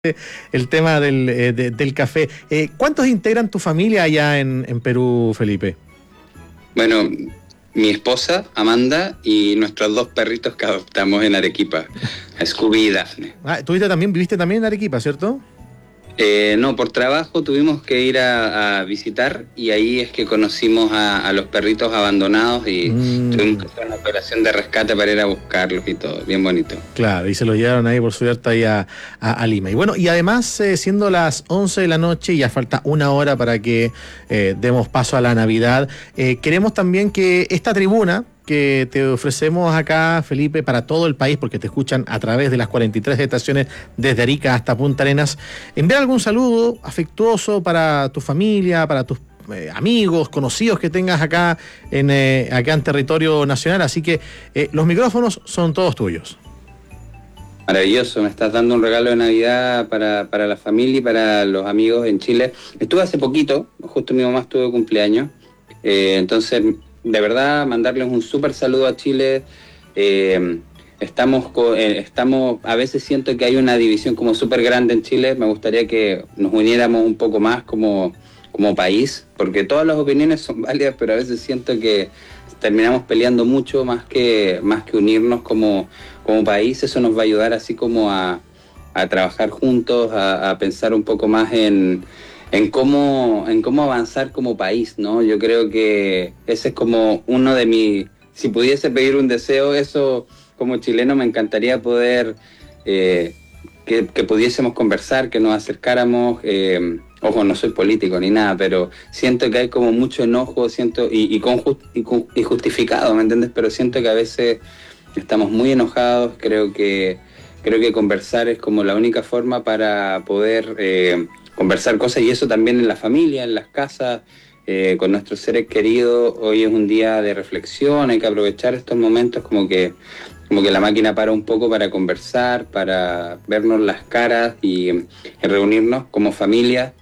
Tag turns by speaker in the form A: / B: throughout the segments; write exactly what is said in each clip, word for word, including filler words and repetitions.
A: el tema del, eh, de, del café. Eh, ¿Cuántos integran tu familia allá en, en Perú, Felipe?
B: Bueno, mi esposa, Amanda, y nuestros dos perritos que adoptamos en Arequipa, Scooby y Daphne.
A: Ah, ¿tuviste también, viviste también en Arequipa, cierto?
B: Eh, no, por trabajo tuvimos que ir a, a visitar y ahí es que conocimos a, a los perritos abandonados y mm. tuvimos que hacer una operación de rescate para ir a buscarlos y todo, bien bonito.
A: Claro, y se los llevaron ahí por suerte ahí a, a, a Lima. Y bueno, y además eh, siendo las once de la noche y ya falta una hora para que eh, demos paso a la Navidad, eh, queremos también que esta tribuna que te ofrecemos acá, Felipe, para todo el país, porque te escuchan a través de las cuarenta y tres estaciones desde Arica hasta Punta Arenas, enviar algún saludo afectuoso para tu familia, para tus eh, amigos, conocidos que tengas acá en, eh, acá en territorio nacional, así que eh, los micrófonos son todos tuyos.
B: Maravilloso, me estás dando un regalo de Navidad para, para la familia y para los amigos en Chile. Estuve hace poquito, justo mi mamá estuvo de cumpleaños, eh, entonces... de verdad, mandarles un súper saludo a Chile. Eh, estamos, eh, estamos, a veces siento que hay una división como súper grande en Chile. Me gustaría que nos uniéramos un poco más como, como país, porque todas las opiniones son válidas, pero a veces siento que terminamos peleando mucho más que, más que unirnos como, como país. Eso nos va a ayudar así como a, a trabajar juntos, a, a pensar un poco más en... en cómo en cómo avanzar como país, ¿no? Yo creo que ese es como uno de mis... Si pudiese pedir un deseo, eso como chileno me encantaría poder... Eh, que, que pudiésemos conversar, que nos acercáramos... Eh, ojo, no soy político ni nada, pero siento que hay como mucho enojo, siento y, y, con just, y, con, y justificado, ¿me entiendes? Pero siento que a veces estamos muy enojados, creo que, creo que conversar es como la única forma para poder... Eh, conversar cosas, y eso también en la familia, en las casas, eh, con nuestros seres queridos. Hoy es un día de reflexión, hay que aprovechar estos momentos como que, como que la máquina para un poco para conversar, para vernos las caras y, y reunirnos como familia.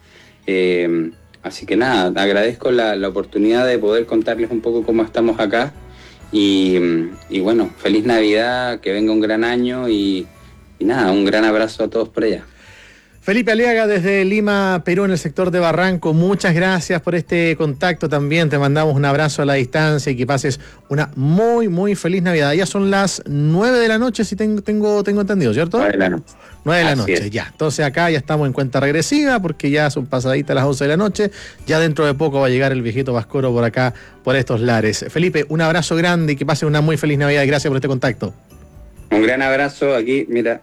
B: Eh, así que nada, agradezco la, la oportunidad de poder contarles un poco cómo estamos acá y, y bueno, feliz Navidad, que venga un gran año y, y nada, un gran abrazo a todos por allá.
A: Felipe Aliaga desde Lima, Perú, en el sector de Barranco, muchas gracias por este contacto también, te mandamos un abrazo a la distancia y que pases una muy, muy feliz Navidad. Ya son las nueve de la noche, si tengo, tengo, tengo entendido, ¿cierto?
B: nueve de la noche.
A: nueve de la noche, ya. Entonces acá ya estamos en cuenta regresiva porque ya son pasaditas las once de la noche, ya dentro de poco va a llegar el viejito Vascoro por acá, por estos lares. Felipe, un abrazo grande y que pases una muy feliz Navidad y gracias por este contacto.
B: Un gran abrazo aquí, mira.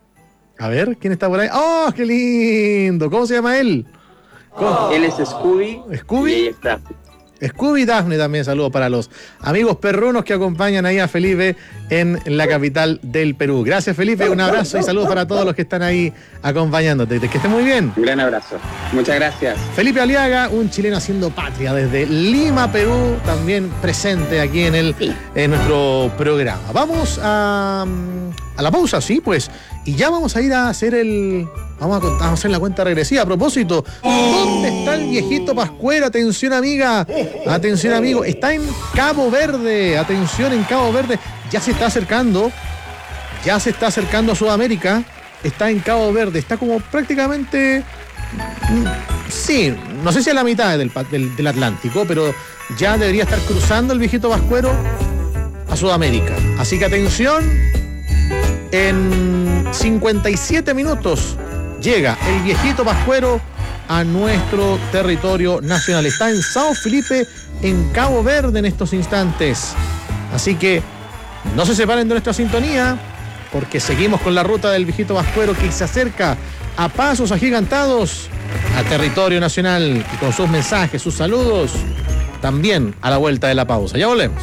A: A ver, ¿quién está por ahí? ¡Oh, qué lindo! ¿Cómo se llama él?
B: ¿Cómo? Él es Scooby.
A: ¿Scooby?
B: Y ahí está.
A: Scooby y Daphne también, saludos para los amigos perrunos que acompañan ahí a Felipe en la capital del Perú. Gracias, Felipe, un abrazo y saludos para todos los que están ahí acompañándote. Que esté muy bien.
B: Un gran abrazo. Muchas gracias.
A: Felipe Aliaga, un chileno haciendo patria desde Lima, Perú, también presente aquí en, el, en nuestro programa. Vamos a, a la pausa, sí, pues, y ya vamos a ir a hacer el... Vamos a, contar, vamos a hacer la cuenta regresiva. A propósito, ¿dónde está el viejito Pascuero? Atención, amiga. Atención, amigo. Está en Cabo Verde. Atención, en Cabo Verde. Ya se está acercando. Ya se está acercando a Sudamérica. Está en Cabo Verde. Está como prácticamente... Sí, no sé si a la mitad del, del, del Atlántico, pero ya debería estar cruzando el viejito Pascuero a Sudamérica. Así que atención. En cincuenta y siete minutos llega el viejito Pascuero a nuestro territorio nacional. Está en Sao Felipe, en Cabo Verde en estos instantes. Así que no se separen de nuestra sintonía, porque seguimos con la ruta del viejito Pascuero que se acerca a pasos agigantados a territorio nacional y con sus mensajes, sus saludos, también a la vuelta de la pausa. Ya volvemos.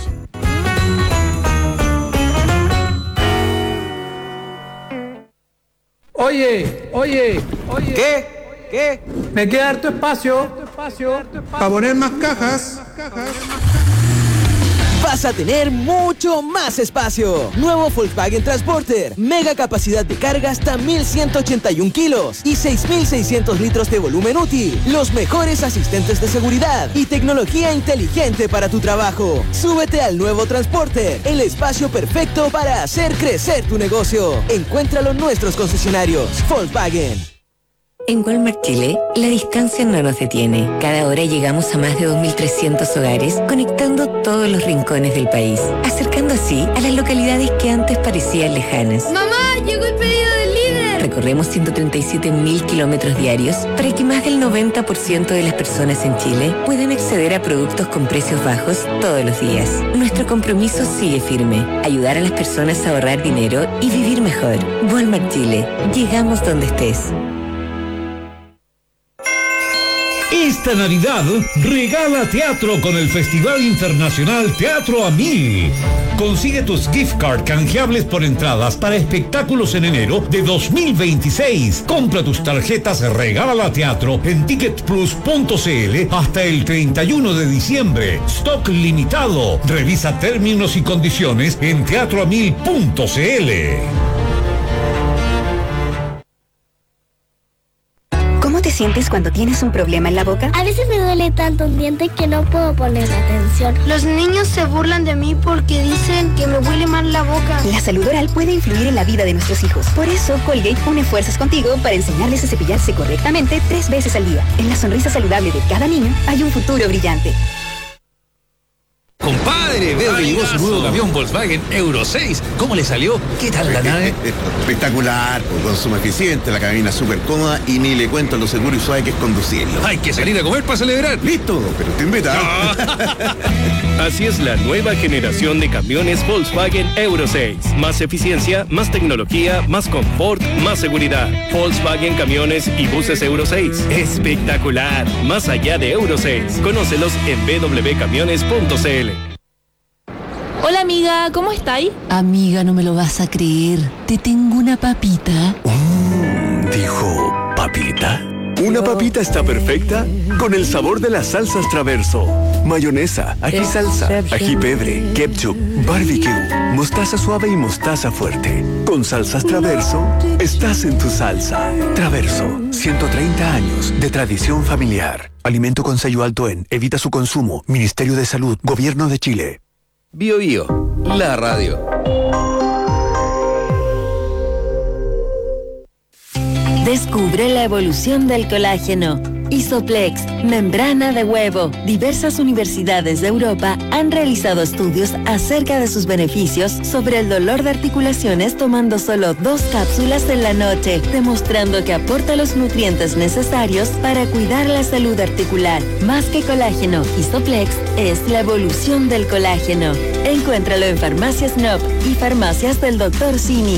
C: Oye, oye, oye.
D: ¿Qué? ¿Qué?
C: Me queda harto espacio, espacio, para poner más cajas.
D: Vas a tener mucho más espacio. Nuevo Volkswagen Transporter. Mega capacidad de carga hasta mil ciento ochenta y un kilos y seis mil seiscientos litros de volumen útil. Los mejores asistentes de seguridad y tecnología inteligente para tu trabajo. Súbete al nuevo Transporter, el espacio perfecto para hacer crecer tu negocio. Encuéntralo en nuestros concesionarios. Volkswagen.
E: En Walmart Chile, la distancia no nos detiene. Cada hora llegamos a más de dos mil trescientos hogares, conectando todos los rincones del país, acercando así a las localidades que antes parecían lejanas.
F: ¡Mamá! ¡Llegó el pedido del líder!
E: Recorremos ciento treinta y siete mil kilómetros diarios para que más del noventa por ciento de las personas en Chile puedan acceder a productos con precios bajos todos los días. Nuestro compromiso sigue firme: ayudar a las personas a ahorrar dinero y vivir mejor. Walmart Chile. Llegamos donde estés.
G: Esta Navidad regala teatro con el Festival Internacional Teatro a Mil. Consigue tus gift card canjeables por entradas para espectáculos en enero de dos mil veintiséis. Compra tus tarjetas Regala Teatro en ticket plus punto c l hasta el treinta y uno de diciembre. Stock limitado. Revisa términos y condiciones en teatro a mil punto c l.
H: ¿Cómo te sientes cuando tienes un problema en la boca?
F: A veces me duele tanto un diente que no puedo poner atención. Los niños se burlan de mí porque dicen que me huele mal la boca.
H: La salud oral puede influir en la vida de nuestros hijos. Por eso, Colgate une fuerzas contigo para enseñarles a cepillarse correctamente tres veces al día. En la sonrisa saludable de cada niño hay un futuro brillante.
I: Compadre, veo que llegó su nuevo camión Volkswagen Euro seis. ¿Cómo le salió? ¿Qué tal la nave?
J: Espectacular, pues, consumo eficiente, la cabina súper cómoda y ni le cuento lo seguro y suave que es conducirlo.
I: Hay que salir a comer para celebrar.
J: Listo, pero te invita.
K: Así es la nueva generación de camiones Volkswagen Euro seis. Más eficiencia, más tecnología, más confort, más seguridad. Volkswagen Camiones y Buses Euro seis. Espectacular. Más allá de Euro seis. Conócelos en w w w punto camiones punto c l.
L: Hola amiga, ¿cómo estáis?
M: Amiga, no me lo vas a creer. Te tengo una papita.
N: Mm, dijo, ¿papita? Una papita está perfecta con el sabor de las salsas Traverso. Mayonesa, ají salsa, ají pebre, ketchup, barbecue, mostaza suave y mostaza fuerte. Con salsas Traverso, estás en tu salsa. Traverso, ciento treinta años de tradición familiar. Alimento con sello alto en Evita su consumo. Ministerio de Salud, Gobierno de Chile.
I: Bio Bio, la radio.
O: Descubre la evolución del colágeno. Isoplex, membrana de huevo. Diversas universidades de Europa han realizado estudios acerca de sus beneficios sobre el dolor de articulaciones tomando solo dos cápsulas en la noche, demostrando que aporta los nutrientes necesarios para cuidar la salud articular. Más que colágeno, Isoplex es la evolución del colágeno. Encuéntralo en Farmacias N O P y Farmacias del doctor Simi.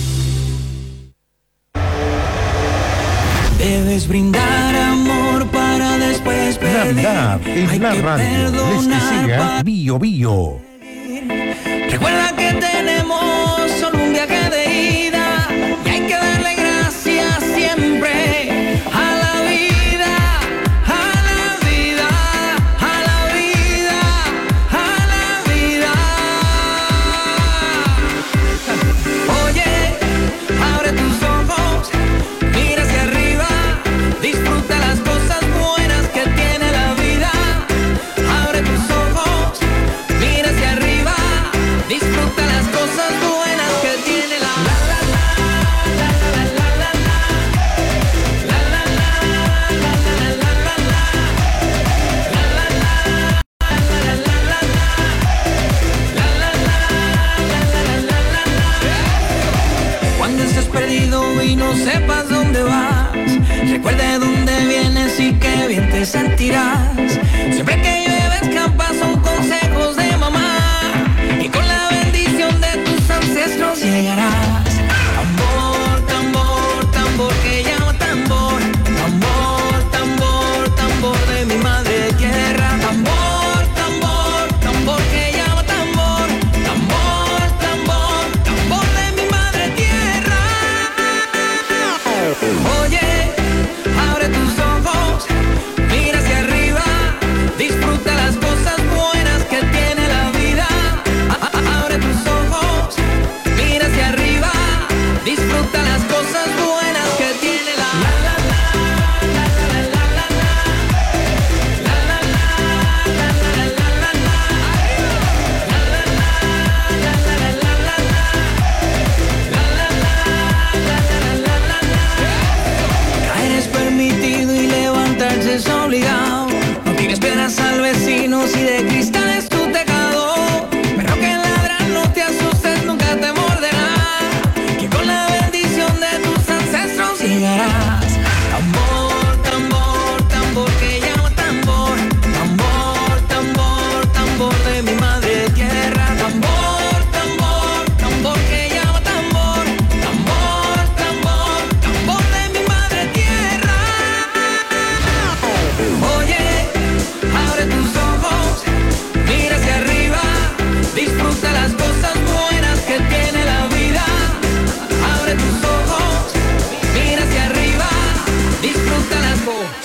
P: Debes brindar amor para después perder.
Q: Navidad es la radio. Les desea Bio Bio.
P: Recuerda que tenemos solo un viaje de ida y hay que darle gracias siempre a la vida, a la vida, a la vida, a la vida. Oye, abre tus ojos, mira hacia arriba. Disfruta las cosas buenas que tiene la vida. Abre tus ojos, mira hacia arriba. Disfruta las cosas buenas que tiene la la la la la la la la la la la la la. Cuando estés perdido y no sepas dónde vas, recuerda de dónde vienes y qué bien te sentirás. Siempre que llueve escapas son consejos de mamá y con la bendición de tus ancestros llegarás. Tambor, tambor, tambor que llama tambor. Tambor, tambor, tambor de mi madre tierra. Tambor, tambor, tambor que llama tambor. Tambor, tambor, tambor de mi madre tierra. Oye, abre tus ojos, mira hacia arriba, disfruta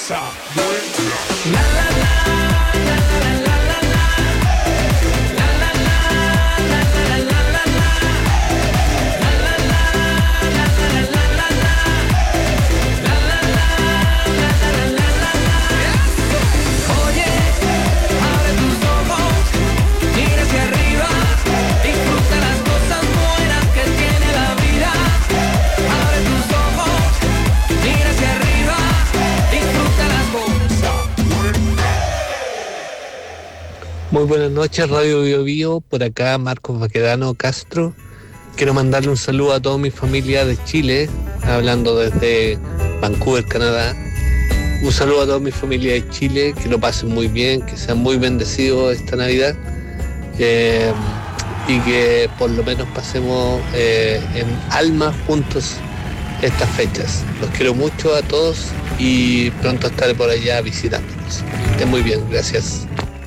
R: Muy buenas noches, Radio Bio Bio, por acá Marcos Baquedano Castro. Quiero mandarle un saludo a toda mi familia de Chile, hablando desde Vancouver, Canadá. Un saludo a toda mi familia de Chile, que lo pasen muy bien, que sean muy bendecidos esta Navidad eh, y que por lo menos pasemos eh, en alma juntos estas fechas. Los quiero mucho a todos y pronto estaré por allá visitándolos. Que estén muy bien, gracias.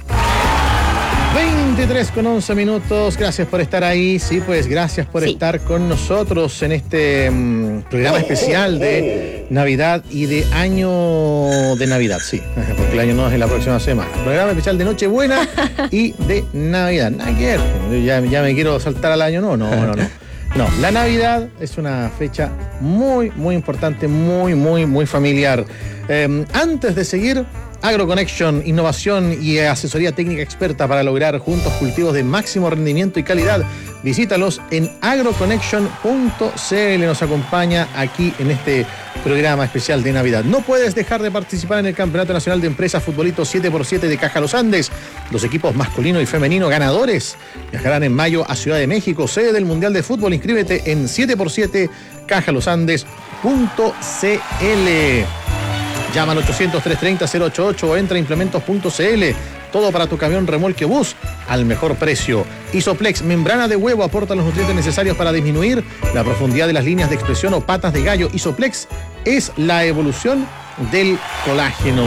A: veintitrés con once minutos, gracias por estar ahí, sí, pues gracias por sí. estar con nosotros en este um, programa especial de Navidad y de Año de Navidad, sí, porque el año no es en la próxima semana. Programa especial de Nochebuena y de Navidad, nada que ver, ya, ya me quiero saltar al año, no, no, no, no. No, la Navidad es una fecha muy, muy importante, muy, muy, muy familiar. Eh, antes de seguir, AgroConnection, innovación y asesoría técnica experta para lograr juntos cultivos de máximo rendimiento y calidad. Visítalos en agroconnection punto c l. Nos acompaña aquí en este programa especial de Navidad. No puedes dejar de participar en el Campeonato Nacional de Empresas Futbolito siete por siete de Caja Los Andes. Los equipos masculino y femenino ganadores viajarán en mayo a Ciudad de México, sede del Mundial de Fútbol. Inscríbete en siete por siete caja los andes punto c l. Llama al ochocientos, trescientos treinta, cero ochenta y ocho o entra a implementos punto c l. Todo para tu camión remolque bus al mejor precio. Isoplex, membrana de huevo, aporta los nutrientes necesarios para disminuir la profundidad de las líneas de expresión o patas de gallo. Isoplex es la evolución del colágeno.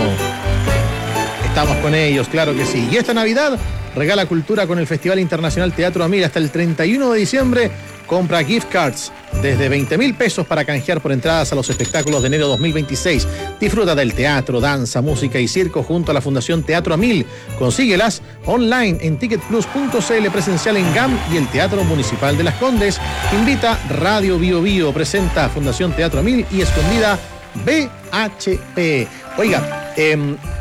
A: Estamos con ellos, claro que sí. Y esta Navidad regala cultura con el Festival Internacional Teatro Amil hasta el treinta y uno de diciembre. Compra gift cards desde veinte mil pesos para canjear por entradas a los espectáculos de enero dos mil veintiséis. Disfruta del teatro, danza, música y circo junto a la Fundación Teatro Amil. Consíguelas online en ticket plus punto c l, presencial en G A M y el Teatro Municipal de Las Condes. Invita Radio Bio Bio, presenta Fundación Teatro Amil y Escondida B H P. Oiga, eh,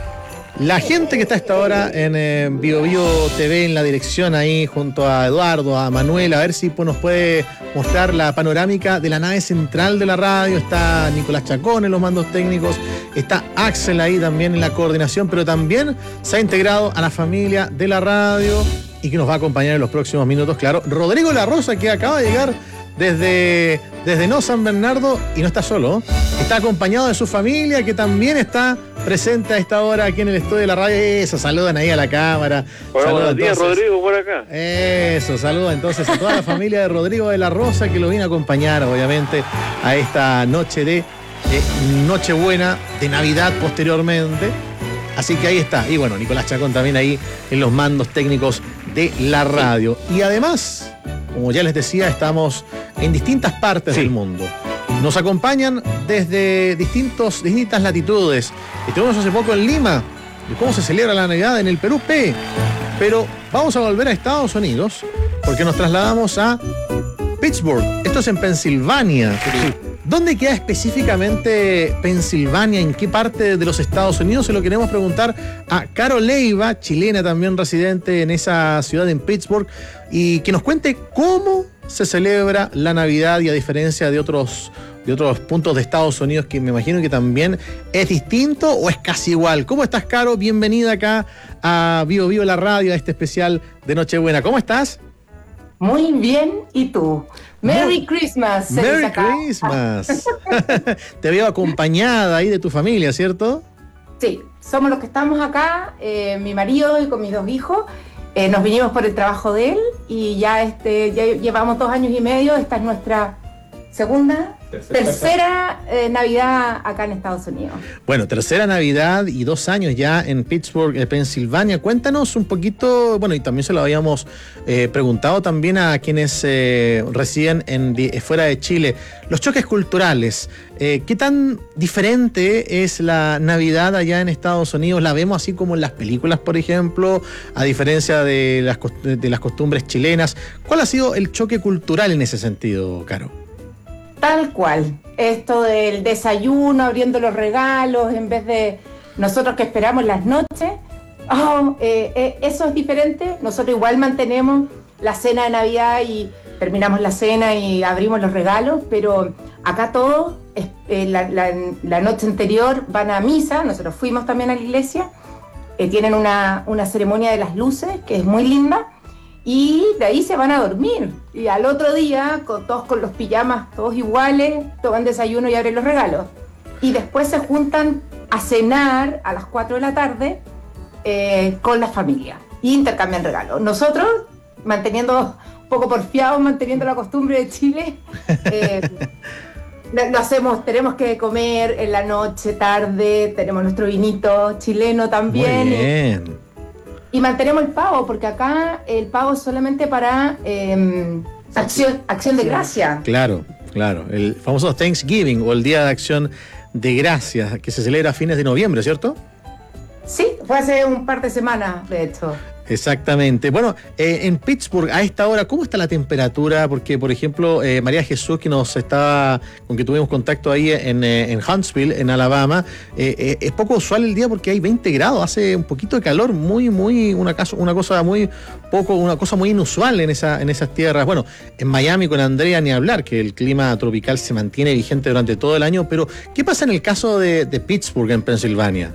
A: la gente que está a esta hora en eh, Bio Bio T V, en la dirección ahí, junto a Eduardo, a Manuel, a ver si pues, nos puede mostrar la panorámica de la nave central de la radio. Está Nicolás Chacón en los mandos técnicos, está Axel ahí también en la coordinación, pero también se ha integrado a la familia de la radio y que nos va a acompañar en los próximos minutos, claro, Rodrigo La Rosa, que acaba de llegar desde, desde No San Bernardo y no está solo, está acompañado de su familia, que también está presente a esta hora aquí en el estudio de la radio. Eso, saludan ahí a la cámara.
S: Hola, buenos días, Rodrigo, por acá.
A: Eso, saluda entonces a toda la familia de Rodrigo de la Rosa, que lo viene a acompañar, obviamente, a esta noche de, de Nochebuena, de Navidad posteriormente. Así que ahí está. Y bueno, Nicolás Chacón también ahí en los mandos técnicos de la radio. Y además, como ya les decía, estamos en distintas partes sí. del mundo. Nos acompañan desde distintos, distintas latitudes. Estuvimos hace poco en Lima, de cómo se celebra la Navidad en el Perú P. Pero vamos a volver a Estados Unidos, porque nos trasladamos a Pittsburgh. Esto es en Pensilvania. Sí. ¿Dónde queda específicamente Pensilvania? ¿En qué parte de los Estados Unidos? Se lo queremos preguntar a Caro Leiva, chilena también residente en esa ciudad, en Pittsburgh, y que nos cuente cómo se celebra la Navidad, y a diferencia de otros, de otros puntos de Estados Unidos, que me imagino que también es distinto o es casi igual. ¿Cómo estás, Caro? Bienvenida acá a Bio Bio la radio, a este especial de Nochebuena. ¿Cómo estás?
T: Muy bien, ¿y tú? Merry Muy... Christmas.
A: Merry Christmas. Te veo acompañada ahí de tu familia, ¿cierto?
T: Sí, somos los que estamos acá, eh, mi marido y con mis dos hijos. Eh, nos vinimos por el trabajo de él y ya, este, ya llevamos dos años y medio. Esta es nuestra segunda, Tercera eh, Navidad acá en Estados Unidos.
A: Bueno, tercera Navidad y dos años ya en Pittsburgh, eh, Pensilvania. Cuéntanos un poquito, bueno, y también se lo habíamos eh, preguntado también a quienes eh, residen en, eh, fuera de Chile, los choques culturales. Eh, ¿Qué tan diferente es la Navidad allá en Estados Unidos? ¿La vemos así como en las películas, por ejemplo, a diferencia de las, de las costumbres chilenas? ¿Cuál ha sido el choque cultural en ese sentido, Caro?
T: Tal cual. Esto del desayuno, abriendo los regalos, en vez de nosotros que esperamos las noches. Oh, eh, eh, eso es diferente. Nosotros igual mantenemos la cena de Navidad y terminamos la cena y abrimos los regalos, pero acá todos, eh, la, la, la noche anterior van a misa. Nosotros fuimos también a la iglesia. Eh, tienen una, una ceremonia de las luces que es muy linda. Y de ahí se van a dormir. Y al otro día, con, todos con los pijamas, todos iguales, toman desayuno y abren los regalos. Y después se juntan a cenar a las cuatro de la tarde eh, con la familia. Y intercambian regalos. Nosotros, manteniendo, un poco porfiados, manteniendo la costumbre de Chile, eh, lo hacemos, tenemos que comer en la noche, tarde, tenemos nuestro vinito chileno también.
A: Muy bien.
T: Y mantenemos el pavo, porque acá el pavo es solamente para eh, acción, acción de gracia.
A: Claro, claro. El famoso Thanksgiving o el Día de Acción de Gracias, que se celebra a fines de noviembre, ¿cierto?
T: Sí, fue hace un par de semanas, de hecho.
A: Exactamente. Bueno, eh, en Pittsburgh, a esta hora, ¿cómo está la temperatura? Porque, por ejemplo, eh, María Jesús, que nos estaba, con que tuvimos contacto ahí en, eh, en Huntsville, en Alabama, eh, eh, es poco usual el día porque hay veinte grados, hace un poquito de calor, muy, muy, una, caso, una cosa muy poco, una cosa muy inusual en, esa, en esas tierras. Bueno, en Miami con Andrea ni hablar, que el clima tropical se mantiene vigente durante todo el año, pero ¿qué pasa en el caso de, de Pittsburgh, en Pensilvania?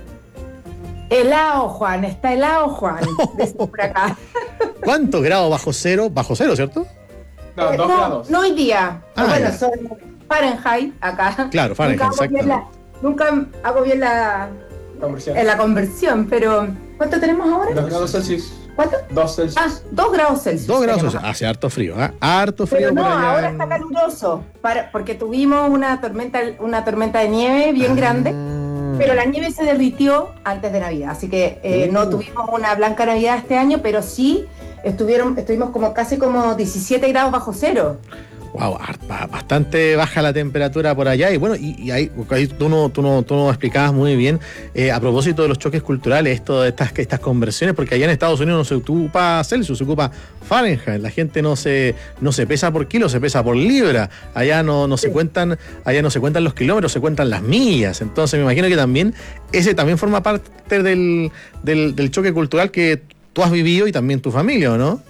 T: Helado, Juan, está helado, Juan, desde por acá.
A: ¿Cuántos grados bajo cero? Bajo cero, ¿cierto?
T: No, eh, dos no, grados. No hoy día.
A: Ah,
T: bueno,
A: ya.
T: son Fahrenheit acá.
A: Claro, Fahrenheit,
T: nunca hago bien la, nunca hago bien la conversión. En la conversión, pero ¿cuánto tenemos ahora?
S: Dos grados Celsius.
T: ¿Cuánto?
S: Dos Celsius.
T: Ah, dos grados Celsius.
A: Dos grados Celsius. Hace harto frío, ¿eh? Harto frío.
T: Pero no,
A: por allá
T: ahora
A: en...
T: está caluroso, para, porque tuvimos una tormenta, una tormenta de nieve bien ah. grande. Pero la nieve se derritió antes de Navidad, así que eh, uh. no tuvimos una blanca Navidad este año, pero sí estuvieron, estuvimos como casi como diecisiete grados bajo cero.
A: Wow, bastante baja la temperatura por allá. Y bueno, y, y ahí, ahí tú nos tú no, tú no explicabas muy bien eh, a propósito de los choques culturales, esto de estas, estas conversiones, porque allá en Estados Unidos no se ocupa Celsius, se ocupa Fahrenheit. La gente no se, no se pesa por kilo, se pesa por libra. Allá no, no sí. se cuentan, allá no se cuentan los kilómetros, se cuentan las millas. Entonces me imagino que también ese también forma parte del, del, del choque cultural que tú has vivido y también tu familia, ¿o no?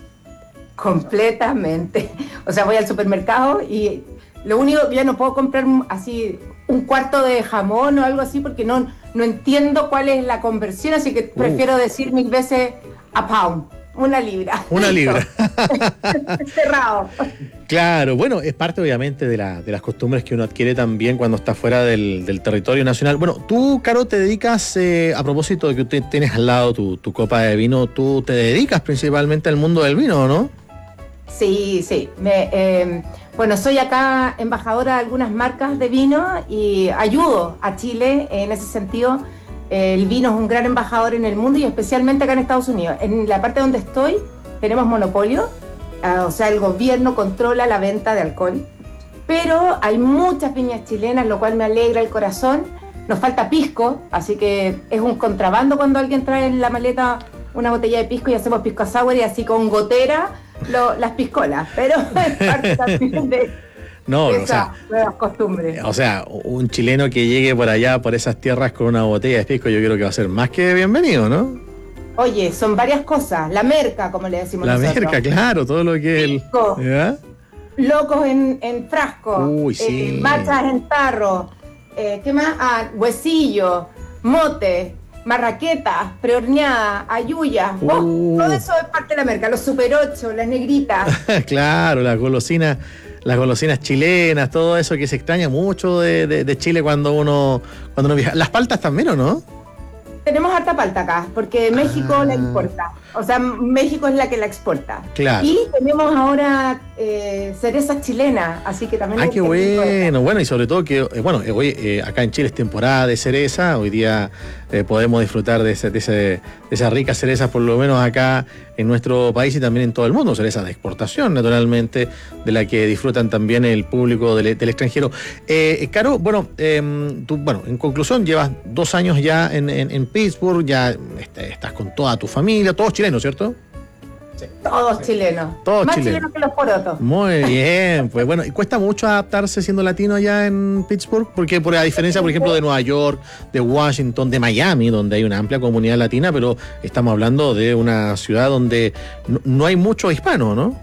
T: Completamente. O sea, voy al supermercado y lo único que ya no puedo comprar así un cuarto de jamón o algo así porque no, no entiendo cuál es la conversión, así que prefiero uh. decir mil veces a pound, una libra.
A: Una libra.
T: Cerrado.
A: Claro, bueno, es parte obviamente de, la, de las costumbres que uno adquiere también cuando está fuera del, del territorio nacional. Bueno, tú, Caro, te dedicas, eh, a propósito de que usted tienes al lado tu, tu copa de vino, tú te dedicas principalmente al mundo del vino, ¿no?
T: Sí, sí. Me, eh, bueno, soy acá embajadora de algunas marcas de vino y ayudo a Chile en ese sentido. El vino es un gran embajador en el mundo y especialmente acá en Estados Unidos. En la parte donde estoy tenemos monopolio, uh, o sea, el gobierno controla la venta de alcohol, pero hay muchas viñas chilenas, lo cual me alegra el corazón. Nos falta pisco, así que es un contrabando cuando alguien trae en la maleta una botella de pisco y hacemos pisco sour y así con gotera lo, las piscolas, pero es parte también de...
A: No,
T: esa
A: o sea,
T: nuevas costumbres.
A: O sea, un chileno que llegue por allá, por esas tierras con una botella de pisco, yo creo que va a ser más que bienvenido, ¿no?
T: Oye, son varias cosas. La merca, como le decimos
A: la
T: nosotros.
A: La merca, claro, todo lo que es el... ¿Ya?
T: Locos en, en frasco.
A: Uy, sí.
T: Eh, machas en tarro. Eh, ¿Qué más? Ah, huesillo, mote, marraqueta, prehorneada, ayuya.
A: Uh.
T: Oh, todo eso es parte de la merca. Los super ocho, las negritas.
A: Claro, las golosinas... Las golosinas chilenas, todo eso que se extraña mucho de, de, de Chile cuando uno cuando uno viaja. ¿Las paltas también o no?
T: Tenemos harta palta acá, porque México
A: ah,
T: la importa. O sea, México es la que la exporta.
A: Claro.
T: Y tenemos ahora eh, cerezas chilenas, así que también...
A: Ah, qué bueno. Bueno, y sobre todo que, eh, bueno, eh, hoy eh, acá en Chile es temporada de cereza. Hoy día eh, podemos disfrutar de, ese, de, ese, de esas ricas cerezas, por lo menos acá en nuestro país y también en todo el mundo. Cerezas de exportación, naturalmente, de la que disfrutan también el público del, del extranjero. Eh, Caro, bueno, eh, tú, bueno, en conclusión, llevas dos años ya en, en, en Pittsburgh, ya estás con toda tu familia, todos chilenos, ¿cierto?
T: Sí. Todos chilenos.
A: Todos
T: Más
A: chilenos.
T: chilenos que los porotos.
A: Muy bien, pues bueno, ¿y cuesta mucho adaptarse siendo latino allá en Pittsburgh? Porque por a diferencia, por ejemplo, de Nueva York, de Washington, de Miami, donde hay una amplia comunidad latina, pero estamos hablando de una ciudad donde no, no hay mucho hispano, ¿no?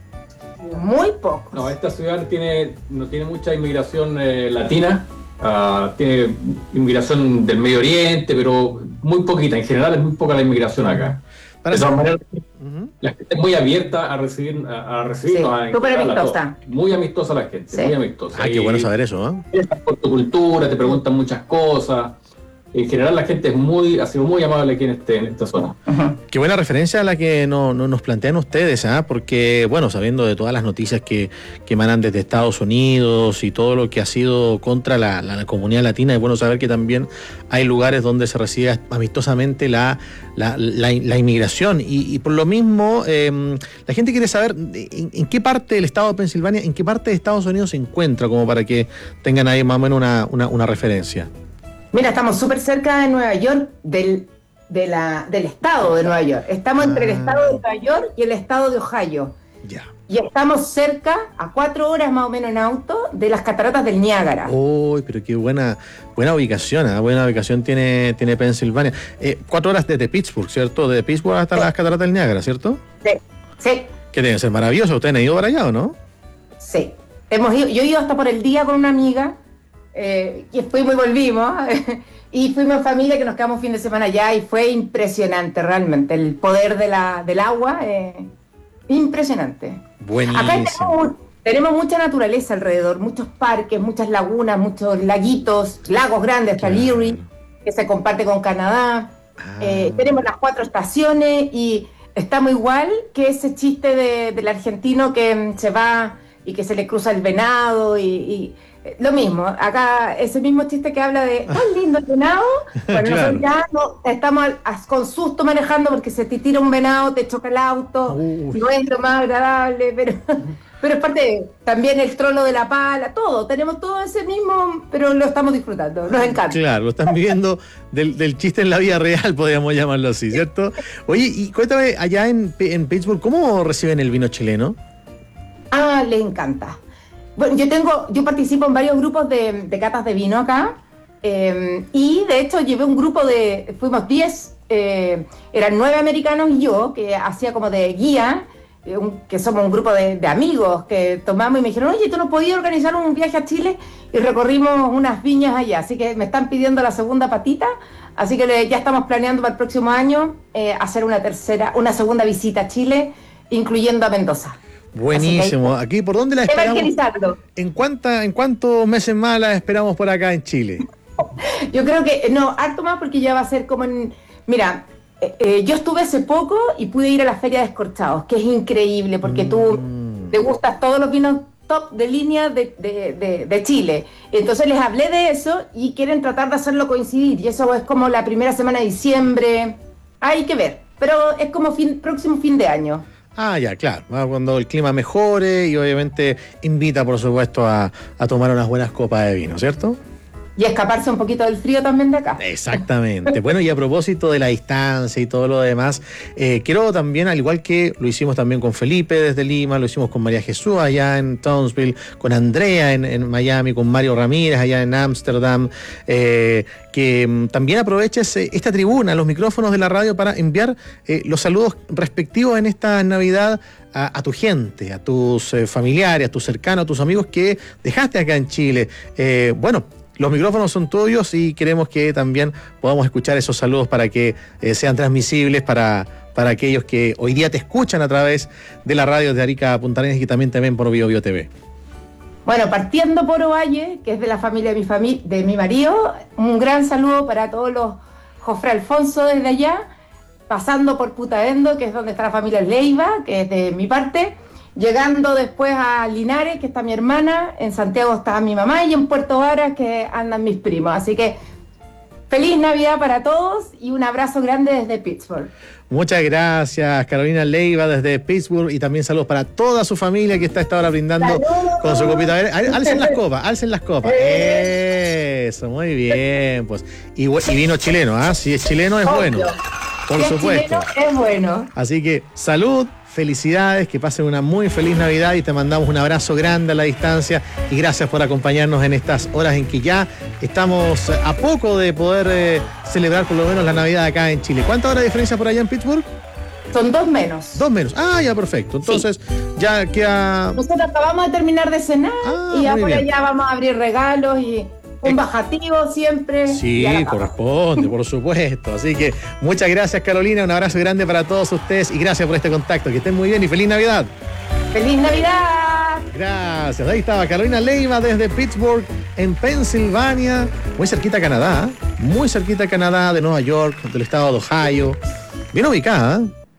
T: Muy poco.
U: No, esta ciudad tiene, no tiene mucha inmigración eh, latina. Uh, tiene inmigración del Medio Oriente, pero muy poquita. En general es muy poca la inmigración acá. De todas maneras, uh-huh. La gente es muy abierta a recibir a, a recibirnos.
T: Sí, súper amistosa.
U: Muy amistosa la gente, sí. Muy amistosa.
A: Ah, qué bueno saber eso,
U: ¿eh? Por tu cultura, te preguntan muchas cosas. En general la gente es muy, ha sido muy amable aquí en, este, en esta zona.
A: Uh-huh. Qué buena referencia a la que no, no nos plantean ustedes, ¿eh? Porque, bueno, sabiendo de todas las noticias que, que emanan desde Estados Unidos y todo lo que ha sido contra la, la, la comunidad latina, es bueno saber que también hay lugares donde se recibe amistosamente la, la, la, la inmigración. Y, y por lo mismo, eh, la gente quiere saber en, en qué parte del estado de Pensilvania, en qué parte de Estados Unidos se encuentra, como para que tengan ahí más o menos una, una, una referencia.
T: Mira, estamos súper cerca de Nueva York, del, de la, del estado de Nueva York. Estamos ah. entre el estado de Nueva York y el estado de Ohio.
A: Ya.
T: Y estamos cerca, a cuatro horas más o menos en auto, de las cataratas del Niágara.
A: Uy, pero qué buena, buena ubicación, ¿eh? Buena ubicación tiene, tiene Pensilvania. Eh, cuatro horas desde Pittsburgh, ¿cierto? Desde Pittsburgh hasta sí. las cataratas del Niágara, ¿cierto?
T: Sí, sí.
A: Que debe ser maravilloso. ¿Ustedes han ido para allá o no?
T: Sí. Hemos ido, yo he ido hasta por el día con una amiga. Eh, y fuimos y volvimos y fuimos en familia que nos quedamos fin de semana allá y fue impresionante realmente el poder de la, del agua, eh, impresionante.
A: Buenísimo.
T: Acá tenemos, tenemos mucha naturaleza alrededor, muchos parques, muchas lagunas, muchos laguitos, lagos grandes, hasta claro. Erie, que se comparte con Canadá. Ah. Eh, tenemos las cuatro estaciones y estamos igual que ese chiste de, del argentino que se va y que se le cruza el venado y, y lo mismo, acá ese mismo chiste que habla de tan lindo el venado, bueno, claro. Nosotros ya no, estamos con susto manejando porque se te tira un venado, te choca el auto, Uf. No es lo más agradable, pero, pero es parte de, también el trolo de la pala, todo, tenemos todo ese mismo, pero lo estamos disfrutando, nos encanta.
A: Claro, lo están viviendo del, del chiste en la vida real, podríamos llamarlo así, ¿cierto? Oye, y cuéntame, allá en, en Pittsburgh, ¿cómo reciben el vino chileno?
T: Ah, les encanta. Bueno, yo tengo, yo participo en varios grupos de, de catas de vino acá eh, y de hecho llevé un grupo de, fuimos diez, eh, eran nueve americanos y yo, que hacía como de guía, eh, un, que somos un grupo de, de amigos que tomamos y me dijeron, oye, ¿tú no podías organizar un viaje a Chile? Y recorrimos unas viñas allá, así que me están pidiendo la segunda patita, así que le, ya estamos planeando para el próximo año eh, hacer una tercera, una segunda visita a Chile, incluyendo a Mendoza.
A: Buenísimo. Aquí, ¿por dónde la esperamos? ¿En cuánta, en cuántos meses más la esperamos por acá en Chile?
T: Yo creo que, no, harto más porque ya va a ser como en... Mira, eh, eh, yo estuve hace poco y pude ir a la Feria de Descorchados, que es increíble porque mm. tú te gustas todos los vinos top de línea de, de, de, de Chile. Entonces les hablé de eso y quieren tratar de hacerlo coincidir. Y eso es como la primera semana de diciembre. Hay que ver. Pero es como fin, próximo fin de año.
A: Ah, ya, claro, cuando el clima mejore y obviamente invita, por supuesto, a, a tomar unas buenas copas de vino, ¿cierto?
T: Y escaparse un poquito del frío también de acá.
A: Exactamente. Bueno, y a propósito de la distancia y todo lo demás, eh, quiero también, al igual que lo hicimos también con Felipe desde Lima, lo hicimos con María Jesús allá en Townsville, con Andrea en, en Miami, con Mario Ramírez allá en Ámsterdam, eh, que um, también aproveches eh, esta tribuna, los micrófonos de la radio para enviar eh, los saludos respectivos en esta Navidad a, a tu gente, a tus eh, familiares, a tus cercanos, a tus amigos que dejaste acá en Chile. Eh, bueno, los micrófonos son tuyos y queremos que también podamos escuchar esos saludos para que eh, sean transmisibles para, para aquellos que hoy día te escuchan a través de la radio de Arica a Punta Arenas y también te ven por Bio Bio T V.
T: Bueno, partiendo por Ovalle, que es de la familia de mi, fami- de mi marido, un gran saludo para todos los Jofre Alfonso desde allá, pasando por Putaendo, que es donde está la familia Leiva, que es de mi parte, llegando después a Linares, que está mi hermana, en Santiago está mi mamá y en Puerto Varas, que andan mis primos. Así que feliz Navidad para todos y un abrazo grande desde Pittsburgh.
A: Muchas gracias, Carolina Leiva desde Pittsburgh, y también saludos para toda su familia que está a esta hora brindando ¡saludos! Con su copita. A ver, alcen las copas, alcen las copas. Eso, muy bien. Pues. Y, y vino chileno, ¿ah? ¿eh? Si es chileno es Obvio. Bueno. Por si supuesto.
T: Es chileno, es bueno.
A: Así que salud, felicidades, que pasen una muy feliz Navidad y te mandamos un abrazo grande a la distancia y gracias por acompañarnos en estas horas en que ya estamos a poco de poder eh, celebrar por lo menos la Navidad acá en Chile. ¿Cuánta hora de diferencia por allá en Pittsburgh?
T: Son dos menos.
A: Dos menos. Ah, ya, perfecto. Entonces, sí. ya queda...
T: Nosotros acabamos de terminar de cenar ah, y ya por allá vamos a abrir regalos y... un bajativo siempre.
A: Sí, corresponde, por supuesto. Así que muchas gracias, Carolina. Un abrazo grande para todos ustedes y gracias por este contacto. Que estén muy bien y feliz Navidad.
T: ¡Feliz Navidad!
A: Gracias. Ahí estaba Carolina Leiva desde Pittsburgh, en Pensilvania. Muy cerquita a Canadá. Muy cerquita a Canadá, de Nueva York, del estado de Ohio. Bien ubicada.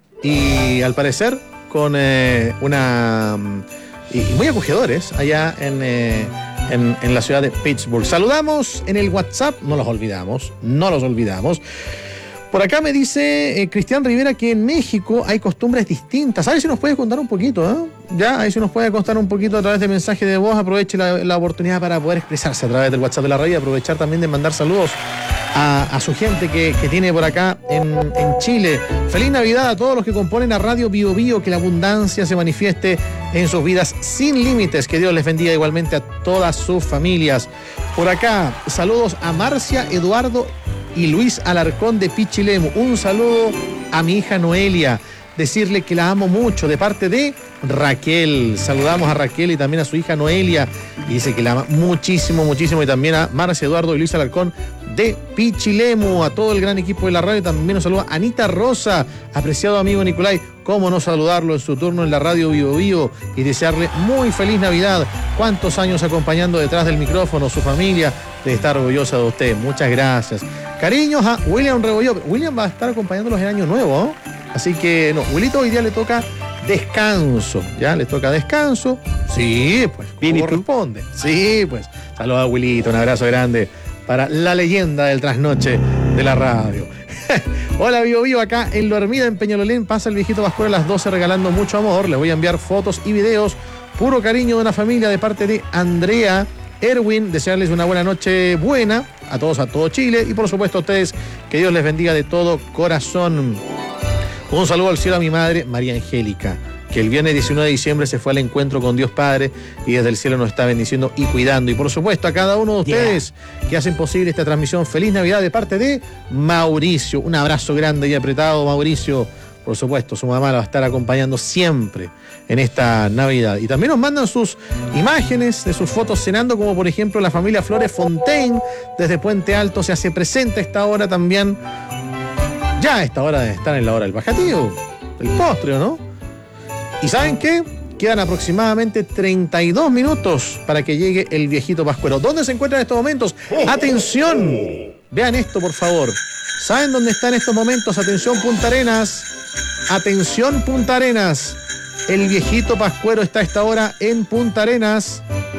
A: Y al parecer con eh, una... Y, y muy acogedores allá en... Eh, En, en la ciudad de Pittsburgh. Saludamos en el WhatsApp, no los olvidamos, no los olvidamos. Por acá me dice eh, Cristian Rivera que en México hay costumbres distintas. A ver si nos puede contar un poquito, ¿eh? Ya, ahí si nos puede contar un poquito a través de mensaje de voz. Aproveche la, la oportunidad para poder expresarse a través del WhatsApp de la radio y aprovechar también de mandar saludos a, a su gente que, que tiene por acá en, en Chile. Feliz Navidad a todos los que componen a Radio Bio Bio, que la abundancia se manifieste en sus vidas sin límites, que Dios les bendiga igualmente a todas sus familias. Por acá, saludos a Marcia, Eduardo y Luis Alarcón de Pichilemu. Un saludo a mi hija Noelia, decirle que la amo mucho de parte de Raquel. Saludamos a Raquel y también a su hija Noelia, y dice que la ama muchísimo, muchísimo, y también a Marcia, Eduardo y Luis Alarcón de Pichilemu, a todo el gran equipo de la radio. También nos saluda Anita Rosa, apreciado amigo Nicolai. Cómo no saludarlo en su turno en la radio Bio Bio y desearle muy feliz Navidad. Cuántos años acompañando detrás del micrófono, su familia de estar orgullosa de usted. Muchas gracias. Cariños a William Rebolló. William va a estar acompañándolos en Año Nuevo, ¿eh? Así que, no, Wilito hoy día le toca descanso, ¿ya? Le toca descanso. Sí, pues, bien, corresponde. Sí, pues. Saludos a Wilito, un abrazo grande para la leyenda del trasnoche de la radio. Hola, Bio Bio, acá en Lo Hermida, en Peñalolén, pasa el viejito Pascual a las doce regalando mucho amor. Les voy a enviar fotos y videos. Puro cariño de una familia de parte de Andrea, Erwin, desearles una buena noche buena a todos, a todo Chile, y por supuesto a ustedes, que Dios les bendiga de todo corazón. Un saludo al cielo a mi madre, María Angélica, que el viernes diecinueve de diciembre se fue al encuentro con Dios Padre y desde el cielo nos está bendiciendo y cuidando. Y por supuesto a cada uno de ustedes yeah. que hacen posible esta transmisión. Feliz Navidad de parte de Mauricio. Un abrazo grande y apretado, Mauricio. Por supuesto, su mamá la va a estar acompañando siempre en esta Navidad. Y también nos mandan sus imágenes de sus fotos cenando, como por ejemplo la familia Flores Fontaine desde Puente Alto se hace presente a esta hora también. Ya a esta hora de estar en la hora del bajativo, el postre, ¿no? ¿Y saben qué? Quedan aproximadamente treinta y dos minutos para que llegue el viejito Pascuero. ¿Dónde se encuentra en estos momentos? ¡Atención! Vean esto, por favor. ¿Saben dónde está en estos momentos? Atención, Punta Arenas. Atención, Punta Arenas. El viejito Pascuero está a esta hora en Punta Arenas.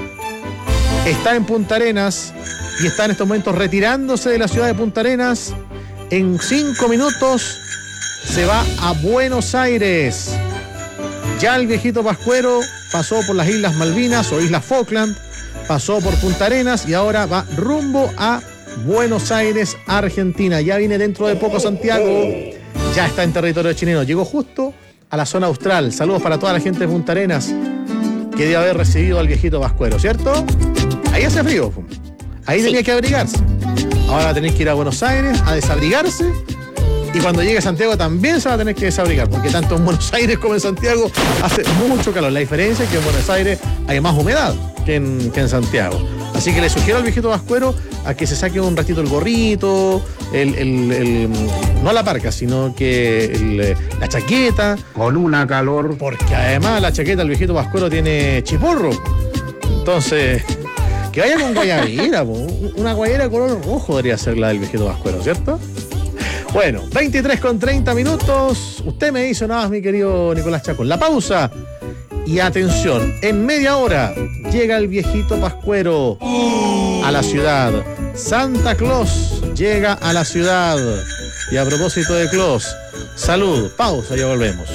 A: Está en Punta Arenas y está en estos momentos retirándose de la ciudad de Punta Arenas. En cinco minutos se va a Buenos Aires. Ya el viejito Pascuero pasó por las Islas Malvinas o Islas Falkland, pasó por Punta Arenas y ahora va rumbo a Buenos Aires, Argentina. Ya viene dentro de poco Santiago, ya está en territorio chileno. Llegó justo a la zona austral. Saludos para toda la gente de Punta Arenas que debe haber recibido al viejito Pascuero, ¿cierto? Ahí hace frío, ahí sí. Tenía que abrigarse. Ahora tenéis que ir a Buenos Aires a desabrigarse. Y cuando llegue a Santiago también se va a tener que desabrigar, porque tanto en Buenos Aires como en Santiago hace mucho calor. La diferencia es que en Buenos Aires hay más humedad que en, que en Santiago. Así que le sugiero al viejito Pascuero a que se saque un ratito el gorrito, el, el, el, no la parca, sino que el, la chaqueta.
Q: Con una calor.
A: Porque además la chaqueta del viejito Pascuero tiene chiporro. Entonces, que vaya con guayabera, una guayabera color rojo debería ser la del viejito Pascuero, ¿cierto? Bueno, veintitrés con treinta minutos. Usted me hizo nada más, mi querido Nicolás Chacón. La pausa. Y atención, en media hora llega el viejito Pascuero a la ciudad. Santa Claus llega a la ciudad. Y a propósito de Claus, salud, pausa, ya volvemos.